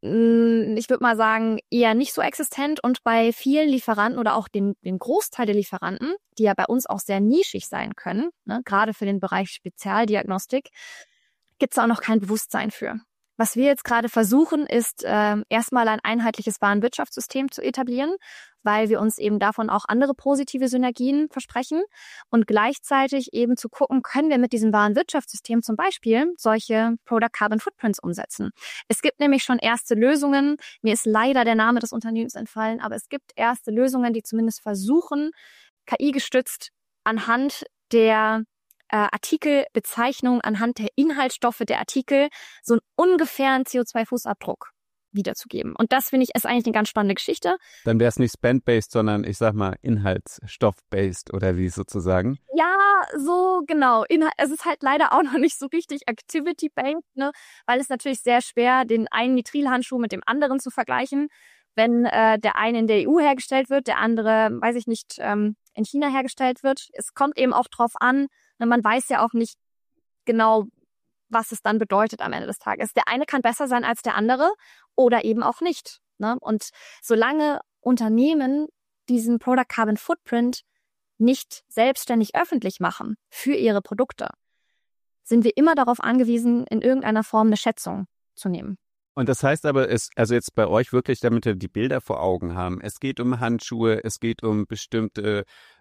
ich würde mal sagen, eher nicht so existent und bei vielen Lieferanten oder auch den, den Großteil der Lieferanten, die ja bei uns auch sehr nischig sein können, ne, gerade für den Bereich Spezialdiagnostik, gibt es auch noch kein Bewusstsein für. Was wir jetzt gerade versuchen, ist äh, erstmal ein einheitliches Warenwirtschaftssystem zu etablieren, weil wir uns eben davon auch andere positive Synergien versprechen und gleichzeitig eben zu gucken, können wir mit diesem Warenwirtschaftssystem zum Beispiel solche Product Carbon Footprints umsetzen. Es gibt nämlich schon erste Lösungen, mir ist leider der Name des Unternehmens entfallen, aber es gibt erste Lösungen, die zumindest versuchen, K I-gestützt anhand der Äh, Artikelbezeichnung, anhand der Inhaltsstoffe der Artikel so einen ungefähren C O zwei Fußabdruck wiederzugeben. Und das, finde ich, ist eigentlich eine ganz spannende Geschichte. Dann wäre es nicht Spend-based, sondern ich sag mal Inhaltsstoff-based oder wie sozusagen. Ja, so genau. Inhalt, es ist halt leider auch noch nicht so richtig Activity-based, ne? Weil es natürlich sehr schwer, den einen Nitrilhandschuh mit dem anderen zu vergleichen. Wenn äh, der eine in der E U hergestellt wird, der andere, weiß ich nicht, ähm, in China hergestellt wird. Es kommt eben auch drauf an, man weiß ja auch nicht genau, was es dann bedeutet am Ende des Tages. Der eine kann besser sein als der andere oder eben auch nicht. Ne? Und solange Unternehmen diesen Product Carbon Footprint nicht selbstständig öffentlich machen für ihre Produkte, sind wir immer darauf angewiesen, in irgendeiner Form eine Schätzung zu nehmen. Und das heißt aber, es, also jetzt bei euch wirklich, damit wir die Bilder vor Augen haben, es geht um Handschuhe, es geht um bestimmte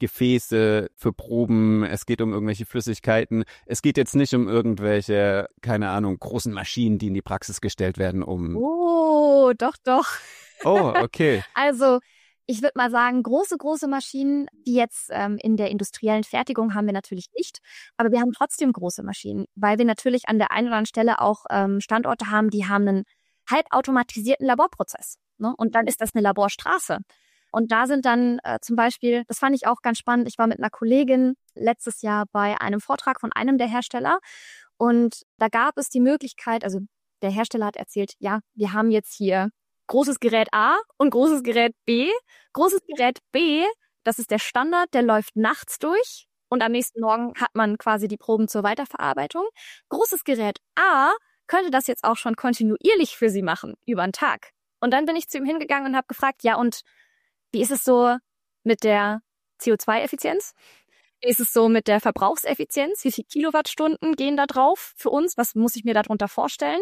Gefäße für Proben, es geht um irgendwelche Flüssigkeiten, es geht jetzt nicht um irgendwelche, keine Ahnung, großen Maschinen, die in die Praxis gestellt werden, um... Oh, doch, doch. Oh, okay. Also ich würde mal sagen, große, große Maschinen, die jetzt ähm, in der industriellen Fertigung haben wir natürlich nicht, aber wir haben trotzdem große Maschinen, weil wir natürlich an der einen oder anderen Stelle auch ähm, Standorte haben, die haben einen halbautomatisierten Laborprozess. Ne? Und dann ist das eine Laborstraße. Und da sind dann äh, zum Beispiel, das fand ich auch ganz spannend, ich war mit einer Kollegin letztes Jahr bei einem Vortrag von einem der Hersteller und da gab es die Möglichkeit, also der Hersteller hat erzählt, ja, wir haben jetzt hier großes Gerät A und großes Gerät B. Großes Gerät B, das ist der Standard, der läuft nachts durch und am nächsten Morgen hat man quasi die Proben zur Weiterverarbeitung. Großes Gerät A könnte das jetzt auch schon kontinuierlich für Sie machen, über einen Tag. Und dann bin ich zu ihm hingegangen und habe gefragt, ja und wie ist es so mit der C O zwei Effizienz? Wie ist es so mit der Verbrauchseffizienz? Wie viele Kilowattstunden gehen da drauf für uns? Was muss ich mir darunter vorstellen?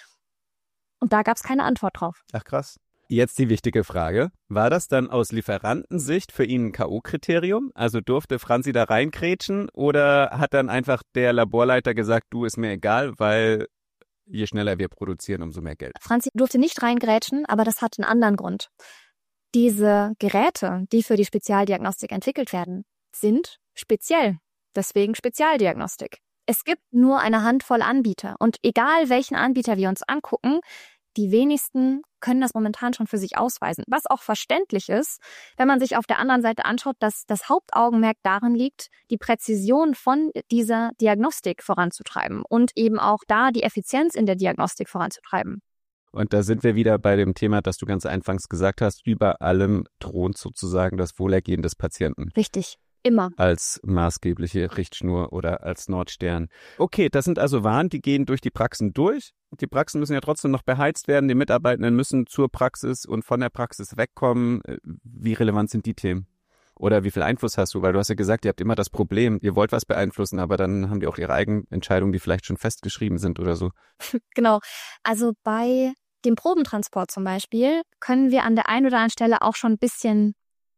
Und da gab es keine Antwort drauf. Ach krass. Jetzt die wichtige Frage. War das dann aus Lieferantensicht für ihn ein K O-Kriterium? Also durfte Franzi da reinkrätschen oder hat dann einfach der Laborleiter gesagt, du, ist mir egal, weil je schneller wir produzieren, umso mehr Geld? Franzi durfte nicht reingrätschen, aber das hat einen anderen Grund. Diese Geräte, die für die Spezialdiagnostik entwickelt werden, sind speziell. Deswegen Spezialdiagnostik. Es gibt nur eine Handvoll Anbieter und egal welchen Anbieter wir uns angucken, die wenigsten können das momentan schon für sich ausweisen. Was auch verständlich ist, wenn man sich auf der anderen Seite anschaut, dass das Hauptaugenmerk darin liegt, die Präzision von dieser Diagnostik voranzutreiben und eben auch da die Effizienz in der Diagnostik voranzutreiben. Und da sind wir wieder bei dem Thema, das du ganz anfangs gesagt hast, über allem thront sozusagen das Wohlergehen des Patienten. Richtig. Immer. Als maßgebliche Richtschnur oder als Nordstern. Okay, das sind also Waren, die gehen durch die Praxen durch. Die Praxen müssen ja trotzdem noch beheizt werden. Die Mitarbeitenden müssen zur Praxis und von der Praxis wegkommen. Wie relevant sind die Themen? Oder wie viel Einfluss hast du? Weil du hast ja gesagt, ihr habt immer das Problem, ihr wollt was beeinflussen, aber dann haben die auch ihre eigenen Entscheidungen, die vielleicht schon festgeschrieben sind oder so. Genau. Also bei dem Probentransport zum Beispiel können wir an der einen oder anderen Stelle auch schon ein bisschen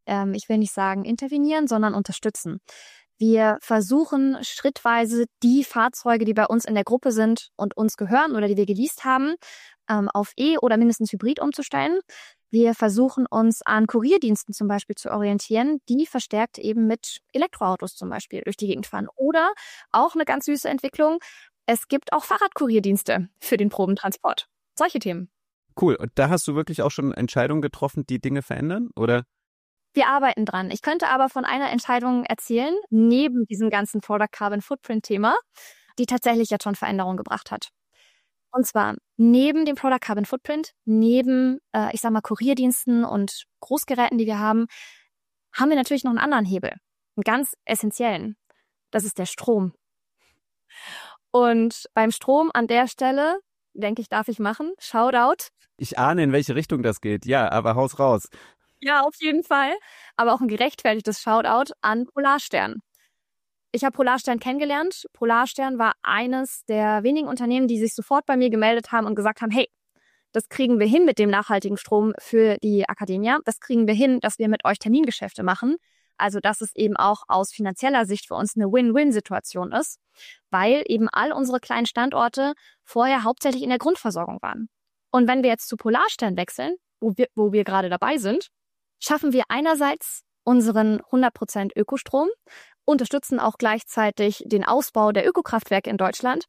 ähm, ich will nicht sagen intervenieren, sondern unterstützen. Wir versuchen schrittweise die Fahrzeuge, die bei uns in der Gruppe sind und uns gehören oder die wir geleast haben, ähm, auf E- oder mindestens Hybrid umzustellen. Wir versuchen uns an Kurierdiensten zum Beispiel zu orientieren, die verstärkt eben mit Elektroautos zum Beispiel durch die Gegend fahren. Oder auch eine ganz süße Entwicklung, es gibt auch Fahrradkurierdienste für den Probentransport. Solche Themen. Cool. Und da hast du wirklich auch schon Entscheidungen getroffen, die Dinge verändern, oder? Wir arbeiten dran. Ich könnte aber von einer Entscheidung erzählen, neben diesem ganzen Product Carbon Footprint Thema, die tatsächlich jetzt schon Veränderungen gebracht hat. Und zwar neben dem Product Carbon Footprint, neben, äh, ich sag mal, Kurierdiensten und Großgeräten, die wir haben, haben wir natürlich noch einen anderen Hebel, einen ganz essentiellen. Das ist der Strom. Und beim Strom an der Stelle, denke ich, darf ich machen, Shoutout. Ich ahne, in welche Richtung das geht. Ja, aber haus raus. Ja, auf jeden Fall. Aber auch ein gerechtfertigtes Shoutout an Polarstern. Ich habe Polarstern kennengelernt. Polarstern war eines der wenigen Unternehmen, die sich sofort bei mir gemeldet haben und gesagt haben, hey, das kriegen wir hin mit dem nachhaltigen Strom für die Akademie. Das kriegen wir hin, dass wir mit euch Termingeschäfte machen. Also dass es eben auch aus finanzieller Sicht für uns eine Win-Win-Situation ist, weil eben all unsere kleinen Standorte vorher hauptsächlich in der Grundversorgung waren. Und wenn wir jetzt zu Polarstern wechseln, wo wir, wo wir gerade dabei sind, schaffen wir einerseits unseren hundert Prozent Ökostrom, unterstützen auch gleichzeitig den Ausbau der Ökokraftwerke in Deutschland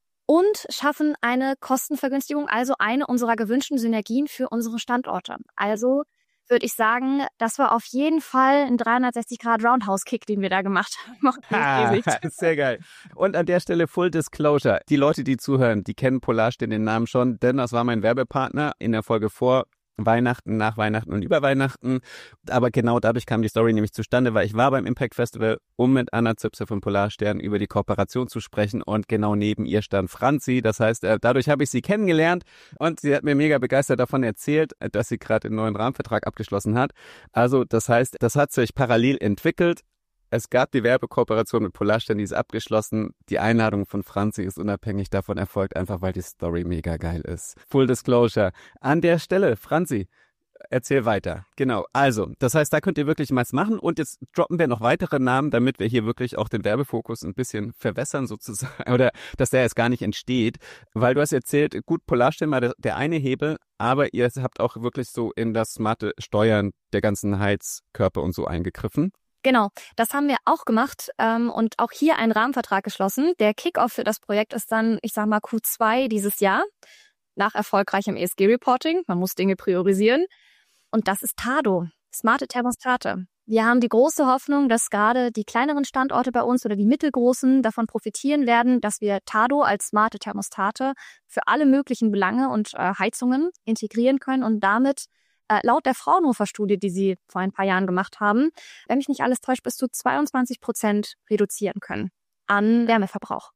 und schaffen eine Kostenvergünstigung, also eine unserer gewünschten Synergien für unsere Standorte. Also würde ich sagen, das war auf jeden Fall ein dreihundertsechzig Grad Roundhouse-Kick, den wir da gemacht haben. Ah, sehr geil. Und an der Stelle Full Disclosure. Die Leute, die zuhören, die kennen Polarstern den Namen schon, denn das war mein Werbepartner in der Folge vor Weihnachten, nach Weihnachten und über Weihnachten. Aber genau dadurch kam die Story nämlich zustande, weil ich war beim Impact Festival, um mit Anna Zipse von Polarstern über die Kooperation zu sprechen und genau neben ihr stand Franzi. Das heißt, dadurch habe ich sie kennengelernt und sie hat mir mega begeistert davon erzählt, dass sie gerade einen neuen Rahmenvertrag abgeschlossen hat. Also das heißt, das hat sich parallel entwickelt. Es gab die Werbekooperation mit Polarstern, die ist abgeschlossen. Die Einladung von Franzi ist unabhängig davon erfolgt, einfach weil die Story mega geil ist. Full Disclosure. An der Stelle, Franzi, erzähl weiter. Genau, also, das heißt, da könnt ihr wirklich was machen und jetzt droppen wir noch weitere Namen, damit wir hier wirklich auch den Werbefokus ein bisschen verwässern sozusagen oder dass der jetzt gar nicht entsteht, weil du hast erzählt, gut, Polarstern war der, der eine Hebel, aber ihr habt auch wirklich so in das smarte Steuern der ganzen Heizkörper und so eingegriffen. Genau, das haben wir auch gemacht ähm, und auch hier einen Rahmenvertrag geschlossen. Der Kickoff für das Projekt ist dann, ich sag mal, Q zwei dieses Jahr, nach erfolgreichem E S G-Reporting. Man muss Dinge priorisieren. Und das ist Tado, smarte Thermostate. Wir haben die große Hoffnung, dass gerade die kleineren Standorte bei uns oder die mittelgroßen davon profitieren werden, dass wir Tado als smarte Thermostate für alle möglichen Belange und äh, Heizungen integrieren können und damit Äh, laut der Fraunhofer-Studie, die sie vor ein paar Jahren gemacht haben, wenn mich nicht alles täuscht, bis zu zweiundzwanzig Prozent reduzieren können an Wärmeverbrauch.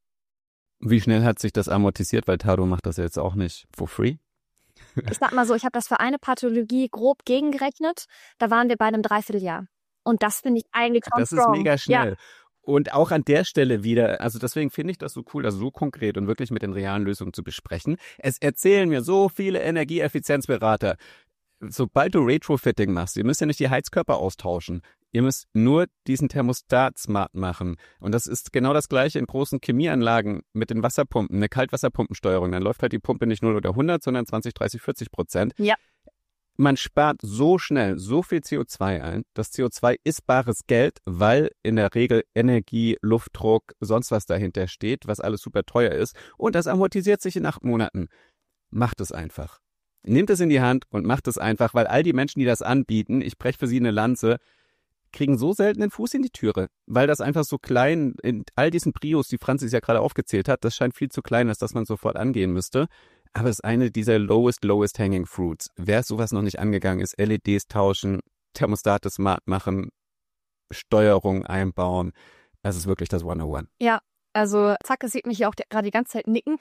Wie schnell hat sich das amortisiert? Weil Tado macht das ja jetzt auch nicht for free. Ich sag mal so, ich habe das für eine Pathologie grob gegengerechnet. Da waren wir bei einem Dreivierteljahr. Und das finde ich eigentlich schon Das strong. ist mega schnell. Ja. Und auch an der Stelle wieder, also deswegen finde ich das so cool, das so konkret und wirklich mit den realen Lösungen zu besprechen. Es erzählen mir so viele Energieeffizienzberater, sobald du Retrofitting machst, ihr müsst ja nicht die Heizkörper austauschen. Ihr müsst nur diesen Thermostat smart machen. Und das ist genau das Gleiche in großen Chemieanlagen mit den Wasserpumpen, eine Kaltwasserpumpensteuerung. Dann läuft halt die Pumpe nicht null oder hundert, sondern zwanzig, dreißig, vierzig Prozent. Ja. Man spart so schnell so viel C O zwei ein. Das C O zwei ist bares Geld, weil in der Regel Energie, Luftdruck, sonst was dahinter steht, was alles super teuer ist. Und das amortisiert sich in acht Monaten. Macht es einfach. Nehmt es in die Hand und macht es einfach, weil all die Menschen, die das anbieten, ich breche für sie eine Lanze, kriegen so selten den Fuß in die Türe, weil das einfach so klein, in all diesen Prios, die Franzis ja gerade aufgezählt hat, das scheint viel zu klein, als dass man sofort angehen müsste. Aber es ist eine dieser lowest, lowest hanging fruits. Wer sowas noch nicht angegangen ist, L E Ds tauschen, Thermostate smart machen, Steuerung einbauen, das ist wirklich das hundertundeins. Ja, also Zacke sieht mich ja auch gerade die ganze Zeit nicken.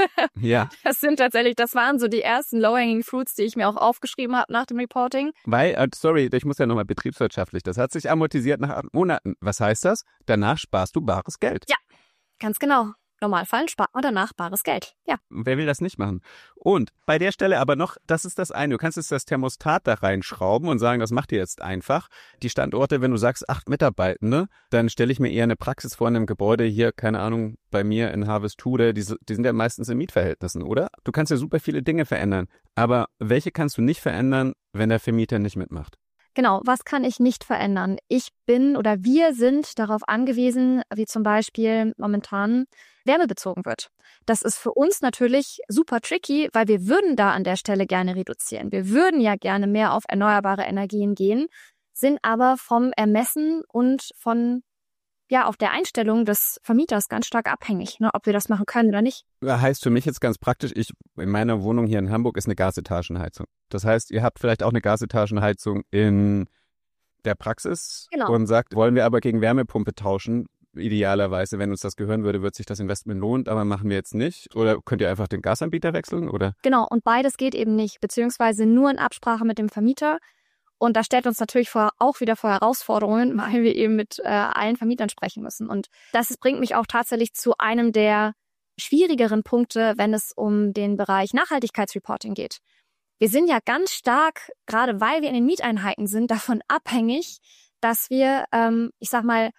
Ja. Das sind tatsächlich, das waren so die ersten low-hanging fruits, die ich mir auch aufgeschrieben habe nach dem Reporting. Weil, äh, sorry, ich muss ja nochmal betriebswirtschaftlich, das hat sich amortisiert nach acht Monaten. Was heißt das? Danach sparst du bares Geld. Ja, ganz genau. Normalfall spart man danach bares Geld. Ja. Wer will das nicht machen? Und bei der Stelle aber noch, das ist das eine, du kannst jetzt das Thermostat da reinschrauben und sagen, das macht ihr jetzt einfach. Die Standorte, wenn du sagst, acht Mitarbeitende, dann stelle ich mir eher eine Praxis vor in einem Gebäude hier, keine Ahnung, bei mir in Harvestude, die, die sind ja meistens in Mietverhältnissen, oder? Du kannst ja super viele Dinge verändern, aber welche kannst du nicht verändern, wenn der Vermieter nicht mitmacht? Genau, was kann ich nicht verändern? Ich bin oder wir sind darauf angewiesen, wie zum Beispiel momentan Wärme bezogen wird. Das ist für uns natürlich super tricky, weil wir würden da an der Stelle gerne reduzieren. Wir würden ja gerne mehr auf erneuerbare Energien gehen, sind aber vom Ermessen und von ja auf der Einstellung des Vermieters ganz stark abhängig, ne, ob wir das machen können oder nicht. Heißt für mich jetzt ganz praktisch, ich in meiner Wohnung hier in Hamburg ist eine Gasetagenheizung. Das heißt, ihr habt vielleicht auch eine Gasetagenheizung in der Praxis Genau. Und sagt, wollen wir aber gegen Wärmepumpe tauschen. Idealerweise, wenn uns das gehören würde, wird sich das Investment lohnen, aber machen wir jetzt nicht. Oder könnt ihr einfach den Gasanbieter wechseln? Oder? Genau, und beides geht eben nicht, beziehungsweise nur in Absprache mit dem Vermieter. Und das stellt uns natürlich vor, auch wieder vor Herausforderungen, weil wir eben mit äh, allen Vermietern sprechen müssen. Und das bringt mich auch tatsächlich zu einem der schwierigeren Punkte, wenn es um den Bereich Nachhaltigkeitsreporting geht. Wir sind ja ganz stark, gerade weil wir in den Mieteinheiten sind, davon abhängig, dass wir, ähm, ich sag mal,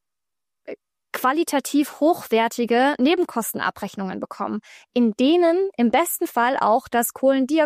qualitativ hochwertige Nebenkostenabrechnungen bekommen, in denen im besten Fall auch das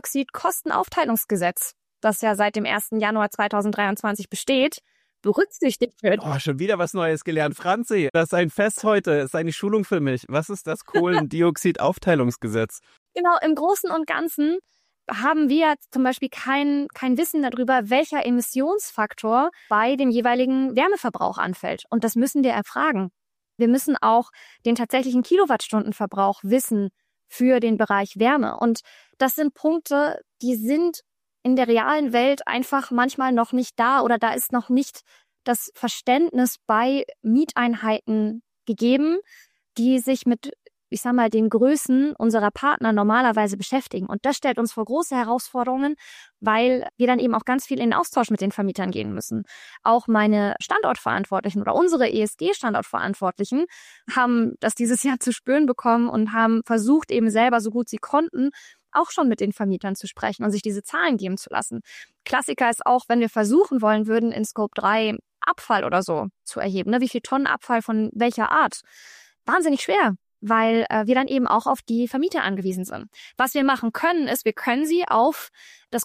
Kohlendioxid-Kostenaufteilungsgesetz, das ja seit dem ersten Januar zweitausenddreiundzwanzig besteht, berücksichtigt wird. Oh, schon wieder was Neues gelernt. Franzi, das ist ein Fest heute, das ist eine Schulung für mich. Was ist das Kohlendioxid-Aufteilungsgesetz? Genau, im Großen und Ganzen haben wir zum Beispiel kein, kein Wissen darüber, welcher Emissionsfaktor bei dem jeweiligen Wärmeverbrauch anfällt. Und das müssen wir erfragen. Wir müssen auch den tatsächlichen Kilowattstundenverbrauch wissen für den Bereich Wärme. Und das sind Punkte, die sind in der realen Welt einfach manchmal noch nicht da oder da ist noch nicht das Verständnis bei Mieteinheiten gegeben, die sich mit, ich sag mal, den Größen unserer Partner normalerweise beschäftigen. Und das stellt uns vor große Herausforderungen, weil wir dann eben auch ganz viel in den Austausch mit den Vermietern gehen müssen. Auch meine Standortverantwortlichen oder unsere E S G-Standortverantwortlichen haben das dieses Jahr zu spüren bekommen und haben versucht, eben selber so gut sie konnten, auch schon mit den Vermietern zu sprechen und sich diese Zahlen geben zu lassen. Klassiker ist auch, wenn wir versuchen wollen würden, in Scope drei Abfall oder so zu erheben. Ne? Wie viel Tonnen Abfall von welcher Art? Wahnsinnig schwer, weil äh, wir dann eben auch auf die Vermieter angewiesen sind. Was wir machen können, ist, wir können sie auf das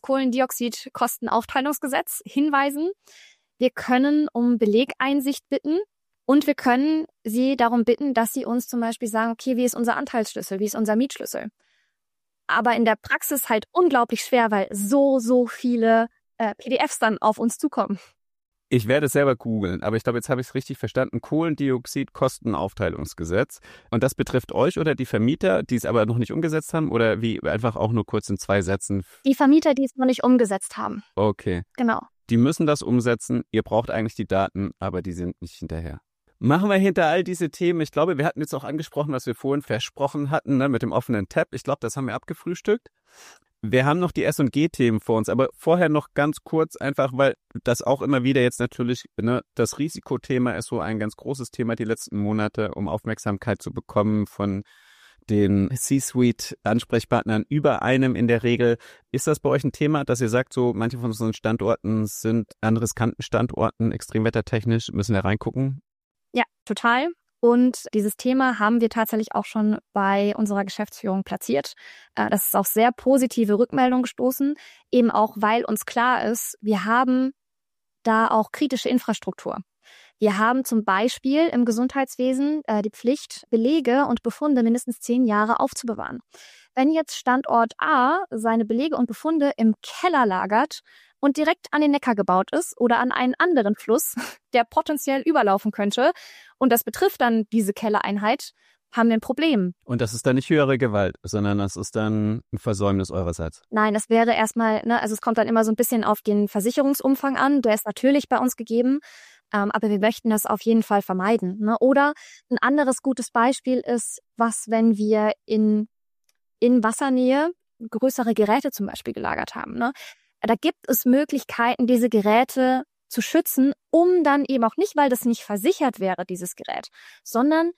Kohlendioxid-Kostenaufteilungsgesetz hinweisen. Wir können um Belegeinsicht bitten und wir können sie darum bitten, dass sie uns zum Beispiel sagen, okay, wie ist unser Anteilsschlüssel, wie ist unser Mietschlüssel? Aber in der Praxis halt unglaublich schwer, weil so, so viele äh, P D Fs dann auf uns zukommen. Ich werde es selber googeln, aber ich glaube, jetzt habe ich es richtig verstanden. Kohlendioxid-Kostenaufteilungsgesetz. Und das betrifft euch oder die Vermieter, die es aber noch nicht umgesetzt haben? Oder wie einfach auch nur kurz in zwei Sätzen? Die Vermieter, die es noch nicht umgesetzt haben. Okay. Genau. Die müssen das umsetzen. Ihr braucht eigentlich die Daten, aber die sind nicht hinterher. Machen wir hinter all diese Themen. Ich glaube, wir hatten jetzt auch angesprochen, was wir vorhin versprochen hatten, ne, mit dem offenen Tab. Ich glaube, das haben wir abgefrühstückt. Wir haben noch die S und G-Themen vor uns, aber vorher noch ganz kurz einfach, weil das auch immer wieder jetzt natürlich, ne, das Risikothema ist so ein ganz großes Thema die letzten Monate, um Aufmerksamkeit zu bekommen von den C-Suite-Ansprechpartnern über einem in der Regel. Ist das bei euch ein Thema, dass ihr sagt, so manche von unseren Standorten sind an riskanten Standorten, extremwettertechnisch, müssen wir reingucken? Ja, total. Und dieses Thema haben wir tatsächlich auch schon bei unserer Geschäftsführung platziert. Das ist auf sehr positive Rückmeldungen gestoßen, eben auch, weil uns klar ist, wir haben da auch kritische Infrastruktur. Wir haben zum Beispiel im Gesundheitswesen die Pflicht, Belege und Befunde mindestens zehn Jahre aufzubewahren. Wenn jetzt Standort A seine Belege und Befunde im Keller lagert und direkt an den Neckar gebaut ist oder an einen anderen Fluss, der potenziell überlaufen könnte, und das betrifft dann diese Kellereinheit, haben wir ein Problem. Und das ist dann nicht höhere Gewalt, sondern das ist dann ein Versäumnis eurerseits? Nein, das wäre erstmal, ne, also es kommt dann immer so ein bisschen auf den Versicherungsumfang an. Der ist natürlich bei uns gegeben, ähm, aber wir möchten das auf jeden Fall vermeiden. Ne? Oder ein anderes gutes Beispiel ist, was, wenn wir in, in Wassernähe größere Geräte zum Beispiel gelagert haben. Ne? Da gibt es Möglichkeiten, diese Geräte zu schützen, um dann eben auch nicht, weil das nicht versichert wäre, dieses Gerät, sondern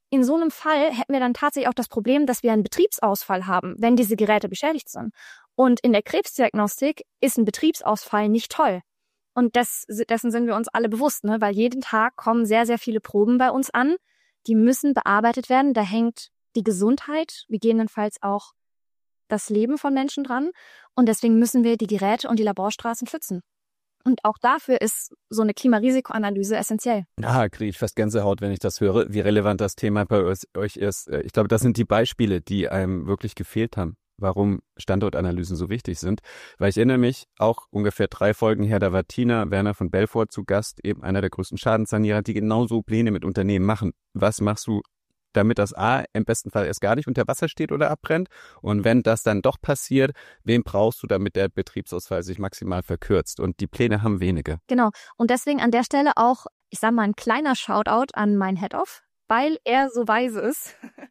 in so einem Fall hätten wir dann tatsächlich auch das Problem, dass wir einen Betriebsausfall haben, wenn diese Geräte beschädigt sind. Und in der Krebsdiagnostik ist ein Betriebsausfall nicht toll. Und das, dessen sind wir uns alle bewusst, ne? Weil jeden Tag kommen sehr, sehr viele Proben bei uns an. Die müssen bearbeitet werden. Da hängt die Gesundheit, gegebenenfalls auch das Leben von Menschen dran. Und deswegen müssen wir die Geräte und die Laborstraßen schützen. Und auch dafür ist so eine Klimarisikoanalyse essentiell. Ja, kriege ich fast Gänsehaut, wenn ich das höre, wie relevant das Thema bei euch ist. Ich glaube, das sind die Beispiele, die einem wirklich gefehlt haben, warum Standortanalysen so wichtig sind. Weil ich erinnere mich, auch ungefähr drei Folgen her, da war Tina Werner von Belfort zu Gast, eben einer der größten Schadenssanierer, die genauso Pläne mit Unternehmen machen. Was machst du, damit das A im besten Fall erst gar nicht unter Wasser steht oder abbrennt? Und wenn das dann doch passiert, wen brauchst du, damit der Betriebsausfall sich maximal verkürzt? Und die Pläne haben wenige. Genau. Und deswegen an der Stelle auch, ich sag mal, ein kleiner Shoutout an mein Head-Off, weil er so weise ist.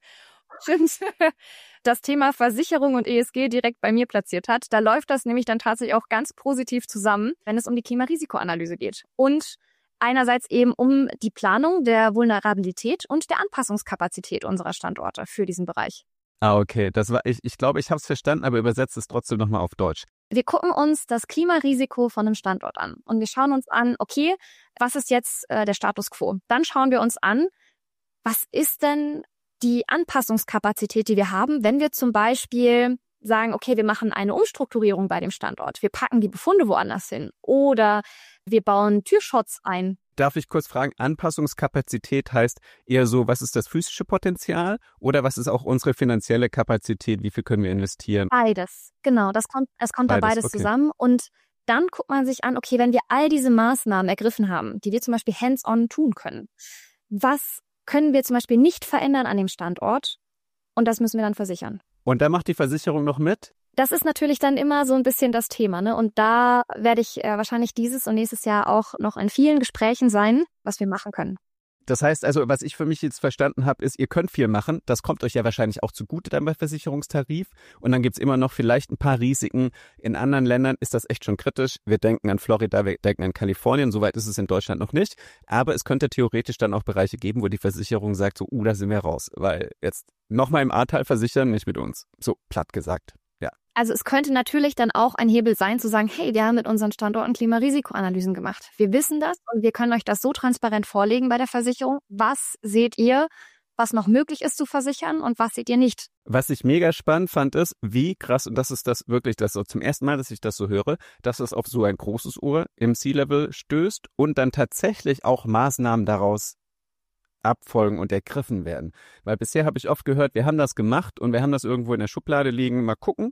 Stimmt. Das Thema Versicherung und E S G direkt bei mir platziert hat. Da läuft das nämlich dann tatsächlich auch ganz positiv zusammen, wenn es um die Klimarisikoanalyse geht. Und einerseits eben um die Planung der Vulnerabilität und der Anpassungskapazität unserer Standorte für diesen Bereich. Ah, okay. Das war, ich, ich glaube, ich habe es verstanden, aber übersetze es trotzdem nochmal auf Deutsch. Wir gucken uns das Klimarisiko von einem Standort an und wir schauen uns an, okay, was ist jetzt äh, der Status quo? Dann schauen wir uns an, was ist denn die Anpassungskapazität, die wir haben, wenn wir zum Beispiel sagen, okay, wir machen eine Umstrukturierung bei dem Standort. Wir packen die Befunde woanders hin oder wir bauen Türschutz ein. Darf ich kurz fragen, Anpassungskapazität heißt eher so, was ist das physische Potenzial oder was ist auch unsere finanzielle Kapazität? Wie viel können wir investieren? Beides, genau. Das kommt, es kommt beides, da beides okay. zusammen. Und dann guckt man sich an, okay, wenn wir all diese Maßnahmen ergriffen haben, die wir zum Beispiel hands-on tun können, was können wir zum Beispiel nicht verändern an dem Standort? Und das müssen wir dann versichern. Und da macht die Versicherung noch mit? Das ist natürlich dann immer so ein bisschen das Thema, ne? Und da werde ich äh, wahrscheinlich dieses und nächstes Jahr auch noch in vielen Gesprächen sein, was wir machen können. Das heißt also, was ich für mich jetzt verstanden habe, ist, ihr könnt viel machen. Das kommt euch ja wahrscheinlich auch zugute dann bei Versicherungstarif. Und dann gibt's immer noch vielleicht ein paar Risiken. In anderen Ländern ist das echt schon kritisch. Wir denken an Florida, wir denken an Kalifornien. Soweit ist es in Deutschland noch nicht. Aber es könnte theoretisch dann auch Bereiche geben, wo die Versicherung sagt, so, uh, da sind wir raus. Weil jetzt nochmal im Ahrtal versichern, nicht mit uns. So platt gesagt. Ja. Also es könnte natürlich dann auch ein Hebel sein, zu sagen, hey, wir haben mit unseren Standorten Klimarisikoanalysen gemacht. Wir wissen das und wir können euch das so transparent vorlegen bei der Versicherung. Was seht ihr, was noch möglich ist zu versichern und was seht ihr nicht? Was ich mega spannend fand, ist, wie krass, und das ist das wirklich das so zum ersten Mal, dass ich das so höre, dass es auf so ein großes Ohr im C-Level stößt und dann tatsächlich auch Maßnahmen daraus abfolgen und ergriffen werden. Weil bisher habe ich oft gehört, wir haben das gemacht und wir haben das irgendwo in der Schublade liegen, mal gucken.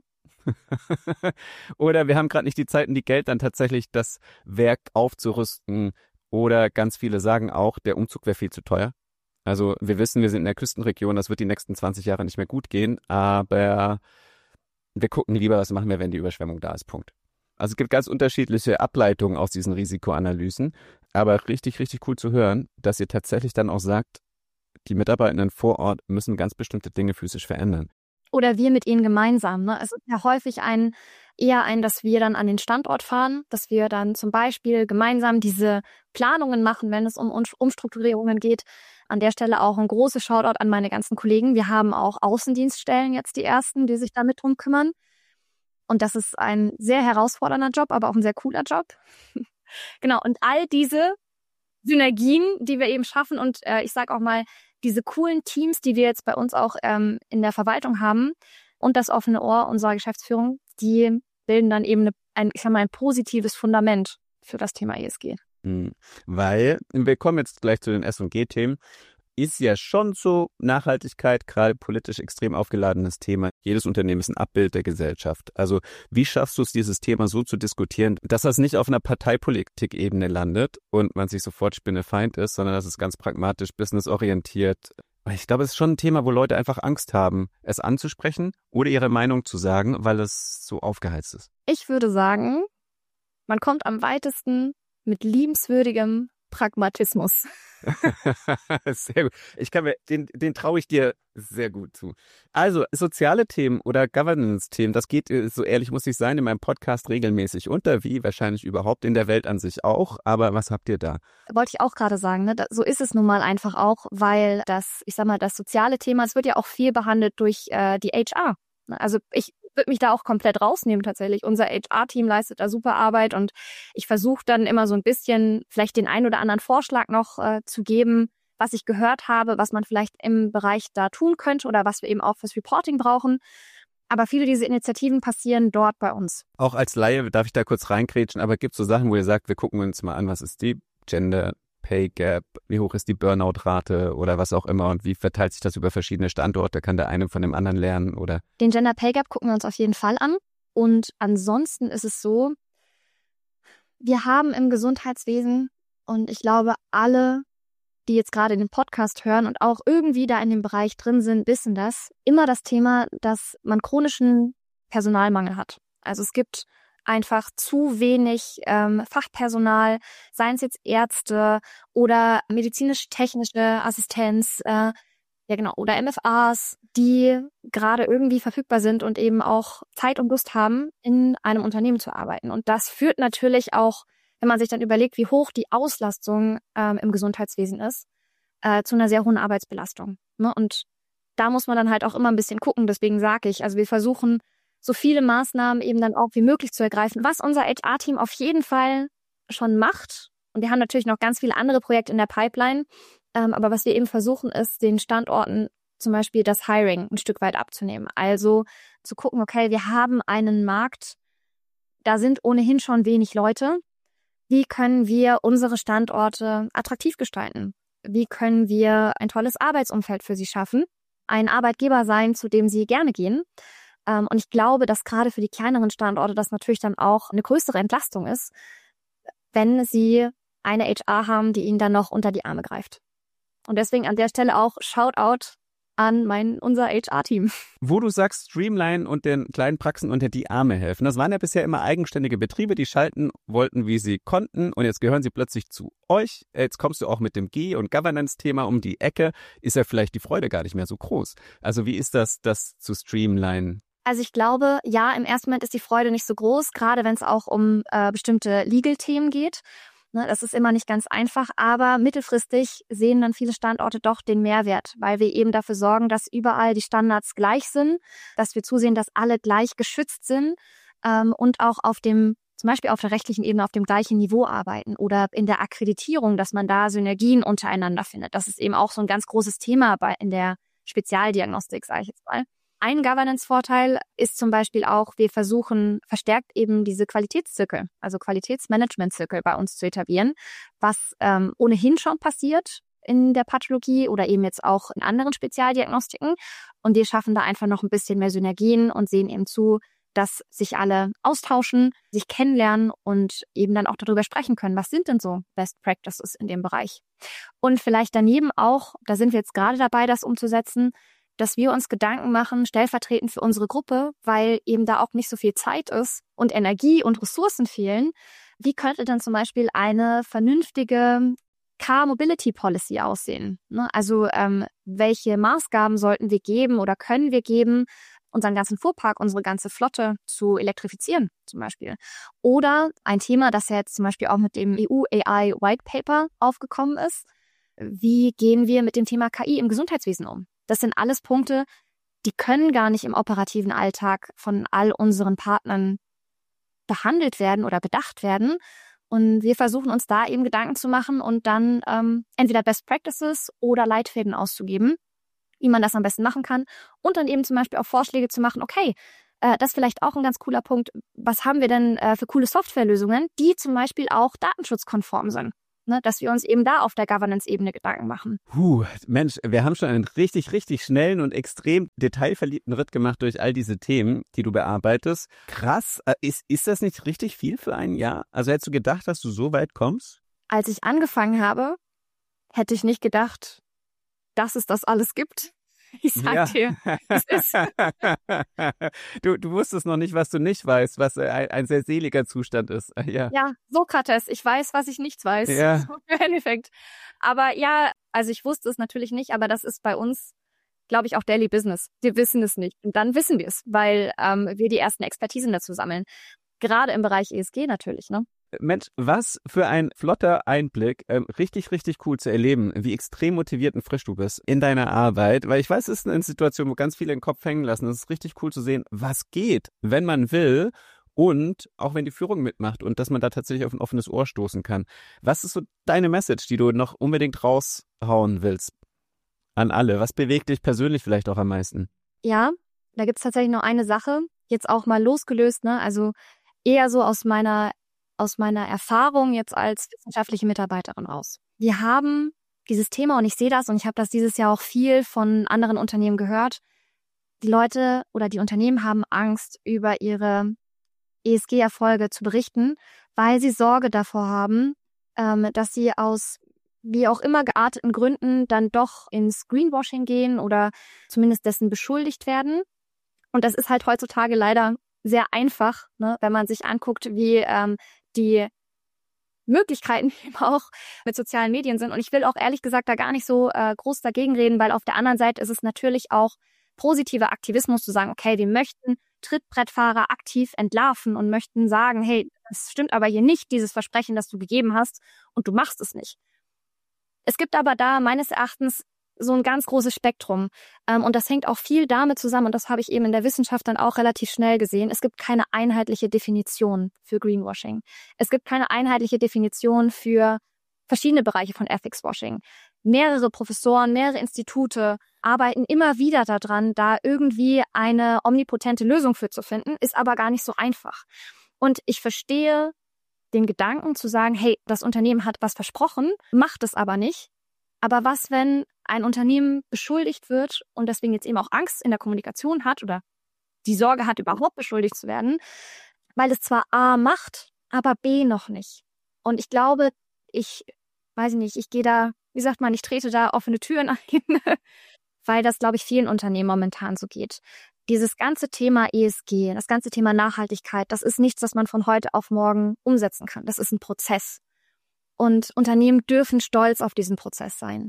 Oder wir haben gerade nicht die Zeit und die Geld, dann tatsächlich das Werk aufzurüsten. Oder ganz viele sagen auch, der Umzug wäre viel zu teuer. Also wir wissen, wir sind in der Küstenregion, das wird die nächsten zwanzig Jahre nicht mehr gut gehen, aber wir gucken lieber, was machen wir, wenn die Überschwemmung da ist, Punkt. Also es gibt ganz unterschiedliche Ableitungen aus diesen Risikoanalysen, aber richtig, richtig cool zu hören, dass ihr tatsächlich dann auch sagt, die Mitarbeitenden vor Ort müssen ganz bestimmte Dinge physisch verändern. Oder wir mit ihnen gemeinsam. Ne? Es ist ja häufig ein, eher ein, dass wir dann an den Standort fahren, dass wir dann zum Beispiel gemeinsam diese Planungen machen, wenn es um Umstrukturierungen geht. An der Stelle auch ein großes Shoutout an meine ganzen Kollegen. Wir haben auch Außendienststellen jetzt, die ersten, die sich damit drum kümmern. Und das ist ein sehr herausfordernder Job, aber auch ein sehr cooler Job. Genau, und all diese Synergien, die wir eben schaffen und äh, ich sage auch mal, diese coolen Teams, die wir jetzt bei uns auch ähm, in der Verwaltung haben und das offene Ohr unserer Geschäftsführung, die bilden dann eben eine, ein, ich sag mal, ein positives Fundament für das Thema E S G. Mhm. Weil, wir kommen jetzt gleich zu den S und G-Themen, ist ja schon so Nachhaltigkeit, gerade politisch extrem aufgeladenes Thema. Jedes Unternehmen ist ein Abbild der Gesellschaft. Also wie schaffst du es, dieses Thema so zu diskutieren, dass das nicht auf einer Parteipolitik-Ebene landet und man sich sofort Spinnefeind ist, sondern dass es ganz pragmatisch, businessorientiert. Ich glaube, es ist schon ein Thema, wo Leute einfach Angst haben, es anzusprechen oder ihre Meinung zu sagen, weil es so aufgeheizt ist. Ich würde sagen, man kommt am weitesten mit liebenswürdigem, Pragmatismus. Sehr gut. Ich kann mir, den, den traue ich dir sehr gut zu. Also, soziale Themen oder Governance-Themen, das geht, so ehrlich muss ich sein, in meinem Podcast regelmäßig unter, wie wahrscheinlich überhaupt in der Welt an sich auch. Aber was habt ihr da? Wollte ich auch gerade sagen, ne? So ist es nun mal einfach auch, weil das, ich sag mal, das soziale Thema, es wird ja auch viel behandelt durch äh, die H R. Also ich würde mich da auch komplett rausnehmen tatsächlich. Unser H R-Team leistet da super Arbeit und ich versuche dann immer so ein bisschen vielleicht den einen oder anderen Vorschlag noch äh, zu geben, was ich gehört habe, was man vielleicht im Bereich da tun könnte oder was wir eben auch fürs Reporting brauchen. Aber viele dieser Initiativen passieren dort bei uns. Auch als Laie darf ich da kurz reingrätschen, aber gibt es so Sachen, wo ihr sagt, wir gucken uns mal an, was ist die Gender Pay Gap, wie hoch ist die Burnout-Rate oder was auch immer und wie verteilt sich das über verschiedene Standorte? Kann der eine von dem anderen lernen oder? Den Gender Pay Gap gucken wir uns auf jeden Fall an. Und ansonsten ist es so, wir haben im Gesundheitswesen und ich glaube, alle, die jetzt gerade den Podcast hören und auch irgendwie da in dem Bereich drin sind, wissen das, immer das Thema, dass man chronischen Personalmangel hat. Also es gibt einfach zu wenig ähm, Fachpersonal, seien es jetzt Ärzte oder medizinisch-technische Assistenz, äh, ja genau, oder M F As, die gerade irgendwie verfügbar sind und eben auch Zeit und Lust haben, in einem Unternehmen zu arbeiten. Und das führt natürlich auch, wenn man sich dann überlegt, wie hoch die Auslastung ähm, im Gesundheitswesen ist, äh, zu einer sehr hohen Arbeitsbelastung. Ne? Und da muss man dann halt auch immer ein bisschen gucken. Deswegen sage ich, also wir versuchen, so viele Maßnahmen eben dann auch wie möglich zu ergreifen, was unser H R-Team auf jeden Fall schon macht. Und wir haben natürlich noch ganz viele andere Projekte in der Pipeline. Ähm, aber was wir eben versuchen, ist, den Standorten zum Beispiel das Hiring ein Stück weit abzunehmen. Also zu gucken, okay, wir haben einen Markt, da sind ohnehin schon wenig Leute. Wie können wir unsere Standorte attraktiv gestalten? Wie können wir ein tolles Arbeitsumfeld für sie schaffen? Ein Arbeitgeber sein, zu dem sie gerne gehen. Und ich glaube, dass gerade für die kleineren Standorte das natürlich dann auch eine größere Entlastung ist, wenn sie eine H R haben, die ihnen dann noch unter die Arme greift. Und deswegen an der Stelle auch Shoutout an mein, unser H R-Team. Wo du sagst, Streamline und den kleinen Praxen unter die Arme helfen. Das waren ja bisher immer eigenständige Betriebe, die schalten wollten, wie sie konnten. Und jetzt gehören sie plötzlich zu euch. Jetzt kommst du auch mit dem G- und Governance-Thema um die Ecke. Ist ja vielleicht die Freude gar nicht mehr so groß. Also wie ist das, das zu streamline? Also ich glaube, ja, im ersten Moment ist die Freude nicht so groß, gerade wenn es auch um äh, bestimmte Legal-Themen geht. Ne, das ist immer nicht ganz einfach, aber mittelfristig sehen dann viele Standorte doch den Mehrwert, weil wir eben dafür sorgen, dass überall die Standards gleich sind, dass wir zusehen, dass alle gleich geschützt sind ähm, und auch auf dem, zum Beispiel auf der rechtlichen Ebene, auf dem gleichen Niveau arbeiten oder in der Akkreditierung, dass man da Synergien untereinander findet. Das ist eben auch so ein ganz großes Thema bei in der Spezialdiagnostik, sage ich jetzt mal. Ein Governance-Vorteil ist zum Beispiel auch, wir versuchen verstärkt eben diese Qualitätszirkel, also Qualitätsmanagement-Zirkel bei uns zu etablieren, was ähm, ohnehin schon passiert in der Pathologie oder eben jetzt auch in anderen Spezialdiagnostiken. Und wir schaffen da einfach noch ein bisschen mehr Synergien und sehen eben zu, dass sich alle austauschen, sich kennenlernen und eben dann auch darüber sprechen können, was sind denn so Best Practices in dem Bereich. Und vielleicht daneben auch, da sind wir jetzt gerade dabei, das umzusetzen, dass wir uns Gedanken machen, stellvertretend für unsere Gruppe, weil eben da auch nicht so viel Zeit ist und Energie und Ressourcen fehlen. Wie könnte denn zum Beispiel eine vernünftige Car Mobility Policy aussehen? Ne? Also ähm, welche Maßgaben sollten wir geben oder können wir geben, unseren ganzen Fuhrpark, unsere ganze Flotte zu elektrifizieren zum Beispiel? Oder ein Thema, das ja jetzt zum Beispiel auch mit dem E U A I White Paper aufgekommen ist. Wie gehen wir mit dem Thema K I im Gesundheitswesen um? Das sind alles Punkte, die können gar nicht im operativen Alltag von all unseren Partnern behandelt werden oder bedacht werden. Und wir versuchen uns da eben Gedanken zu machen und dann ähm, entweder Best Practices oder Leitfäden auszugeben, wie man das am besten machen kann. Und dann eben zum Beispiel auch Vorschläge zu machen, okay, äh, das ist vielleicht auch ein ganz cooler Punkt. Was haben wir denn äh, für coole Softwarelösungen, die zum Beispiel auch datenschutzkonform sind? Ne, dass wir uns eben da auf der Governance-Ebene Gedanken machen. Puh, Mensch, wir haben schon einen richtig, richtig schnellen und extrem detailverliebten Ritt gemacht durch all diese Themen, die du bearbeitest. Krass, ist, ist das nicht richtig viel für ein Jahr? Also hättest du gedacht, dass du so weit kommst? Als ich angefangen habe, hätte ich nicht gedacht, dass es das alles gibt. Ich sag Ja. dir, es ist. du, du wusstest noch nicht, was du nicht weißt, was äh, ein, ein sehr seliger Zustand ist. Äh, Ja. Ja, Sokrates, ich weiß, was ich nicht weiß. Ja. So im Endeffekt. Aber ja, also ich wusste es natürlich nicht, aber das ist bei uns, glaube ich, auch Daily Business. Wir wissen es nicht. Und dann wissen wir es, weil ähm, wir die ersten Expertisen dazu sammeln. Gerade im Bereich E S G natürlich, ne? Mensch, was für ein flotter Einblick. Ähm, richtig, richtig cool zu erleben, wie extrem motiviert und frisch du bist in deiner Arbeit. Weil ich weiß, es ist eine Situation, wo ganz viele den Kopf hängen lassen. Es ist richtig cool zu sehen, was geht, wenn man will und auch wenn die Führung mitmacht und dass man da tatsächlich auf ein offenes Ohr stoßen kann. Was ist so deine Message, die du noch unbedingt raushauen willst an alle? Was bewegt dich persönlich vielleicht auch am meisten? Ja, da gibt's tatsächlich noch eine Sache, jetzt auch mal losgelöst, ne? Also eher so aus meiner aus meiner Erfahrung jetzt als wissenschaftliche Mitarbeiterin raus. Wir haben dieses Thema und ich sehe das und ich habe das dieses Jahr auch viel von anderen Unternehmen gehört. Die Leute oder die Unternehmen haben Angst, über ihre E S G-Erfolge zu berichten, weil sie Sorge davor haben, ähm, dass sie aus wie auch immer gearteten Gründen dann doch ins Greenwashing gehen oder zumindest dessen beschuldigt werden. Und das ist halt heutzutage leider sehr einfach, ne, wenn man sich anguckt, wie ähm, die Möglichkeiten eben auch mit sozialen Medien sind. Und ich will auch ehrlich gesagt da gar nicht so äh, groß dagegen reden, weil auf der anderen Seite ist es natürlich auch positiver Aktivismus zu sagen, okay, wir möchten Trittbrettfahrer aktiv entlarven und möchten sagen, hey, das stimmt aber hier nicht, dieses Versprechen, das du gegeben hast und du machst es nicht. Es gibt aber da meines Erachtens so ein ganz großes Spektrum. Ähm, und das hängt auch viel damit zusammen, und das habe ich eben in der Wissenschaft dann auch relativ schnell gesehen. Es gibt keine einheitliche Definition für Greenwashing. Es gibt keine einheitliche Definition für verschiedene Bereiche von Ethics-Washing. Mehrere Professoren, mehrere Institute arbeiten immer wieder daran, da irgendwie eine omnipotente Lösung für zu finden, ist aber gar nicht so einfach. Und ich verstehe den Gedanken zu sagen, hey, das Unternehmen hat was versprochen, macht es aber nicht. Aber was, wenn ein Unternehmen beschuldigt wird und deswegen jetzt eben auch Angst in der Kommunikation hat oder die Sorge hat, überhaupt beschuldigt zu werden, weil es zwar A macht, aber B noch nicht. Und ich glaube, ich weiß ich nicht, ich gehe da, wie sagt man, ich trete da offene Türen ein, weil das, glaube ich, vielen Unternehmen momentan so geht. Dieses ganze Thema E S G, das ganze Thema Nachhaltigkeit, das ist nichts, das man von heute auf morgen umsetzen kann. Das ist ein Prozess. Und Unternehmen dürfen stolz auf diesen Prozess sein.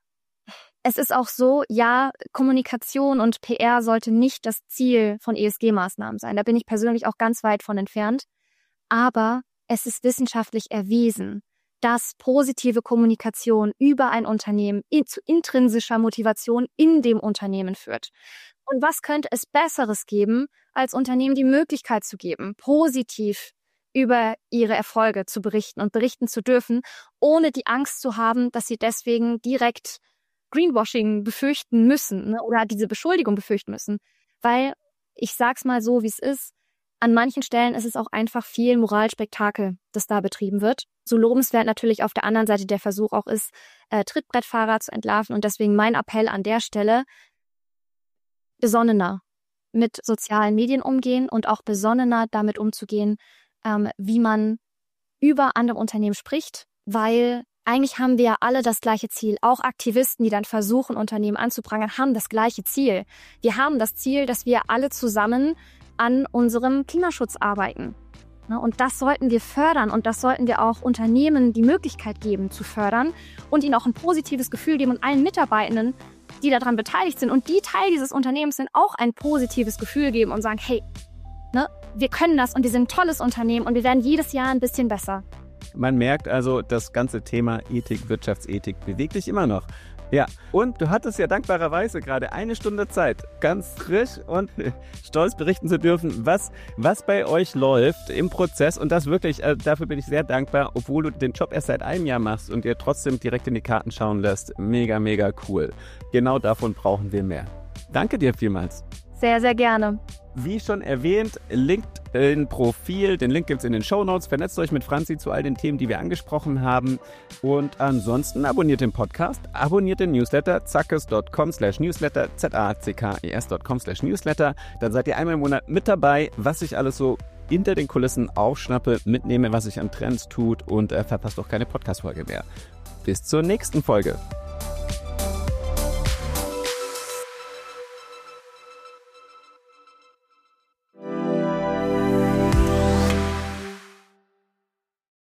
Es ist auch so, ja, Kommunikation und P R sollte nicht das Ziel von E S G-Maßnahmen sein. Da bin ich persönlich auch ganz weit von entfernt. Aber es ist wissenschaftlich erwiesen, dass positive Kommunikation über ein Unternehmen zu intrinsischer Motivation in dem Unternehmen führt. Und was könnte es Besseres geben, als Unternehmen die Möglichkeit zu geben, positiv über ihre Erfolge zu berichten und berichten zu dürfen, ohne die Angst zu haben, dass sie deswegen direkt Greenwashing befürchten müssen, ne, oder diese Beschuldigung befürchten müssen. Weil, ich sag's mal so, wie es ist, an manchen Stellen ist es auch einfach viel Moralspektakel, das da betrieben wird. So lobenswert natürlich auf der anderen Seite der Versuch auch ist, äh, Trittbrettfahrer zu entlarven. Und deswegen mein Appell an der Stelle, besonnener mit sozialen Medien umgehen und auch besonnener damit umzugehen, ähm, wie man über andere Unternehmen spricht, weil eigentlich haben wir ja alle das gleiche Ziel. Auch Aktivisten, die dann versuchen, Unternehmen anzuprangern, haben das gleiche Ziel. Wir haben das Ziel, dass wir alle zusammen an unserem Klimaschutz arbeiten. Und das sollten wir fördern und das sollten wir auch Unternehmen die Möglichkeit geben zu fördern und ihnen auch ein positives Gefühl geben und allen Mitarbeitenden, die daran beteiligt sind und die Teil dieses Unternehmens sind, auch ein positives Gefühl geben und sagen, hey, ne, wir können das und wir sind ein tolles Unternehmen und wir werden jedes Jahr ein bisschen besser. Man merkt also, das ganze Thema Ethik, Wirtschaftsethik bewegt dich immer noch. Ja, und du hattest ja dankbarerweise gerade eine Stunde Zeit, ganz frisch und stolz berichten zu dürfen, was, was bei euch läuft im Prozess. Und das wirklich, äh, dafür bin ich sehr dankbar, obwohl du den Job erst seit einem Jahr machst und dir trotzdem direkt in die Karten schauen lässt. Mega, mega cool. Genau davon brauchen wir mehr. Danke dir vielmals. Sehr, sehr gerne. Wie schon erwähnt, LinkedIn-Profil, den Link gibt es in den Shownotes. Vernetzt euch mit Franzi zu all den Themen, die wir angesprochen haben. Und ansonsten abonniert den Podcast, abonniert den Newsletter, zackes.com slash newsletter, z-a-c-k-e-s.com slash newsletter. Dann seid ihr einmal im Monat mit dabei, was ich alles so hinter den Kulissen aufschnappe, mitnehme, was sich an Trends tut und äh, verpasst auch keine Podcast-Folge mehr. Bis zur nächsten Folge.